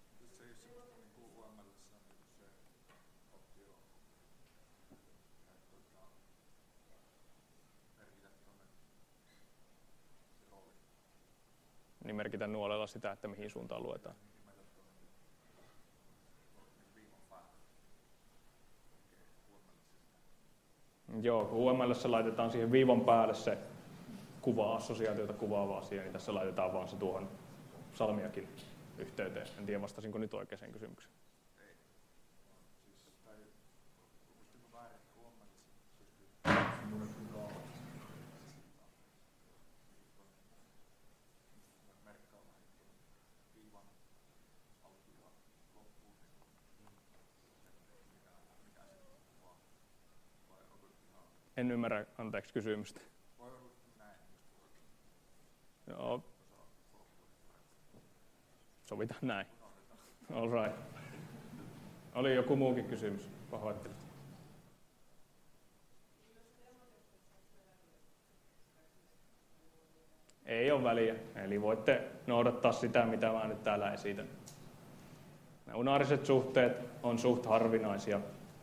Niin merkitään nuolella sitä, että mihin suuntaan luetaan. Joo, kun U M L:ssä laitetaan siihen viivan päälle se kuva, assosiaatiota kuvaava asia, niin tässä laitetaan vaan se tuohon salmiakin yhteyteen. En tiedä, vastasinko nyt oikeaan kysymykseen. En ymmärrä, anteeksi kysymystä. Joo. Sovitaan näin. All right. Oli joku muukin kysymys. Pahoittelen. Ei ole väliä. Eli voitte noudattaa sitä, mitä mä nyt täällä esitän. Nämä unaariset suhteet on suht harvinaisia.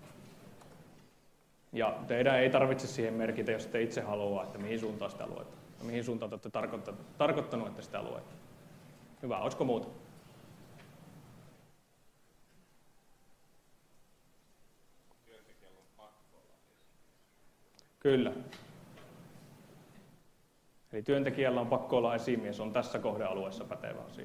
Ja teidän ei tarvitse siihen merkitä, jos te itse haluaa, että mihin suuntaan sitä luetaan. Ja mihin suuntaan te olette tarkoittanut, että sitä luetaan. Hyvä, olisiko muuta? Työntekijällä on pakko olla esimies. Kyllä. Eli työntekijällä on pakko olla esimies, on tässä kohdealueessa pätevä asia.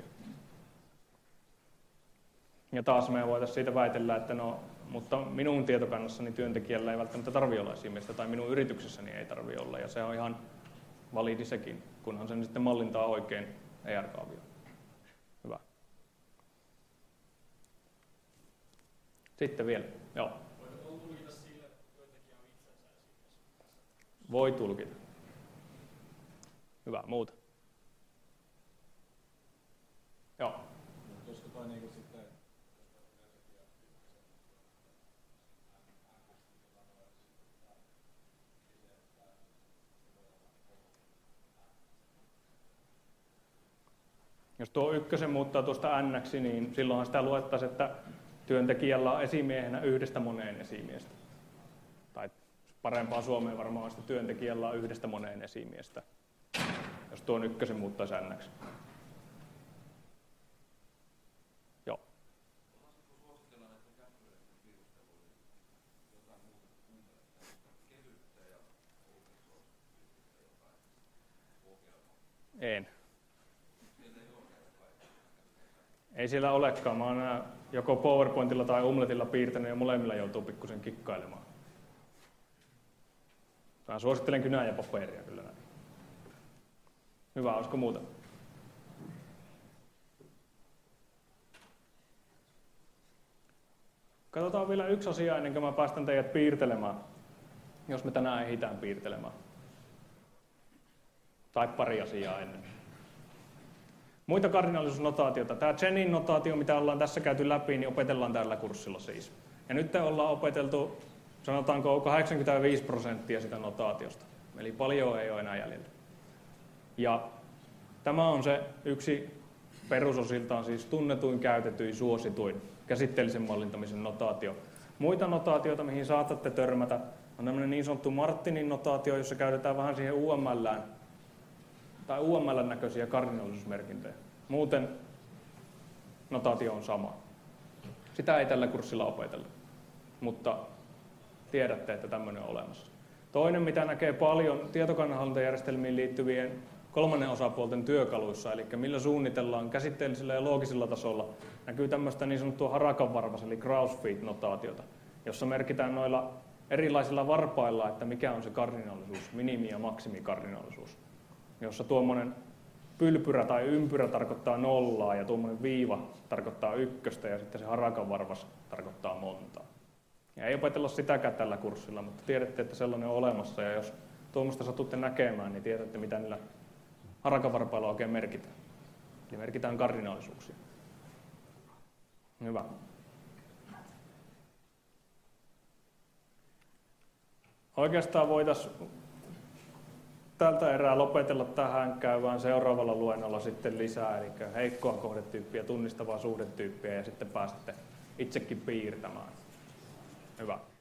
Ja taas me voitaisiin siitä väitellä, että no, mutta minun tietokannassani työntekijällä ei välttämättä tarvitse olla esimiestä, tai minun yrityksessäni ei tarvitse olla, ja se on ihan validi sekin, kunhan sen sitten mallintaa oikein E R-kaavio. Hyvä. Sitten vielä, joo. Voiko tulkita sille, että työntekijä on itsensä esimies? Voi tulkita. Hyvä, muuta. Joo. Olisiko toi niinku sitten jos tuo ykkösen muuttaa tuosta n-ksi, niin silloinhan sitä luettaisiin, että työntekijällä on esimiehenä yhdestä moneen esimiestä. Tai parempaa Suomeen varmaan on, että työntekijällä on yhdestä moneen esimiestä, jos tuon ykkösen muuttaisi n-ksi. Joo. En. Ei siellä olekaan. Mä oon joko PowerPointilla tai Umletilla piirtänyt ja molemmilla joutuu pikkusen kikkailemaan. Mä suosittelen kynää ja paperia kyllä näin. Hyvä, olisiko muuta? Katsotaan vielä yksi asia ennen kuin mä päästän teidät piirtelemään, jos me tänään ehditään piirtelemään. Tai pari asiaa ennen. Muita kardinaalisuusnotaatioita. Tämä Chenin notaatio, mitä ollaan tässä käyty läpi, niin opetellaan tällä kurssilla siis. Ja nyt ollaan opeteltu, sanotaanko kahdeksankymmentäviisi prosenttia sitä notaatiosta. Eli paljon ei ole enää jäljellä. Ja tämä on se yksi perusosiltaan siis tunnetuin, käytetyin, suosituin käsitteellisen mallintamisen notaatio. Muita notaatioita, mihin saatatte törmätä, on tämmöinen niin sanottu Martinin notaatio, jossa käytetään vähän siihen U M L:ään tai U M L:n näköisiä kardinaalisuusmerkintöjä. Muuten notaatio on sama. Sitä ei tällä kurssilla opetella, mutta tiedätte, että tämmöinen on olemassa. Toinen, mitä näkee paljon tietokannanhallintajärjestelmiin liittyvien kolmannen osapuolten työkaluissa, eli millä suunnitellaan käsitteellisellä ja loogisella tasolla, näkyy tämmöistä niin sanottua harakanvarvas, eli Grouse-feet-notaatiota, jossa merkitään noilla erilaisilla varpailla, että mikä on se kardinaalisuus, minimi- ja maksimikardinaalisuus, jossa tuommoinen pylpyrä tai ympyrä tarkoittaa nollaa ja tuommoinen viiva tarkoittaa ykköstä ja sitten se harakanvarvas tarkoittaa montaa. Ja ei opetella sitäkään tällä kurssilla, mutta tiedätte, että sellainen on olemassa ja jos tuommoista satutte näkemään, niin tiedätte, mitä niillä harakanvarpailla oikein merkitään. Eli merkitään kardinaalisuuksia. Hyvä. Oikeastaan voitaisiin tältä erää lopetella tähän, käydään seuraavalla luennolla sitten lisää, eli heikkoa kohdetyyppiä, tunnistavaa suhdetyyppiä ja sitten pääsette itsekin piirtämään. Hyvä.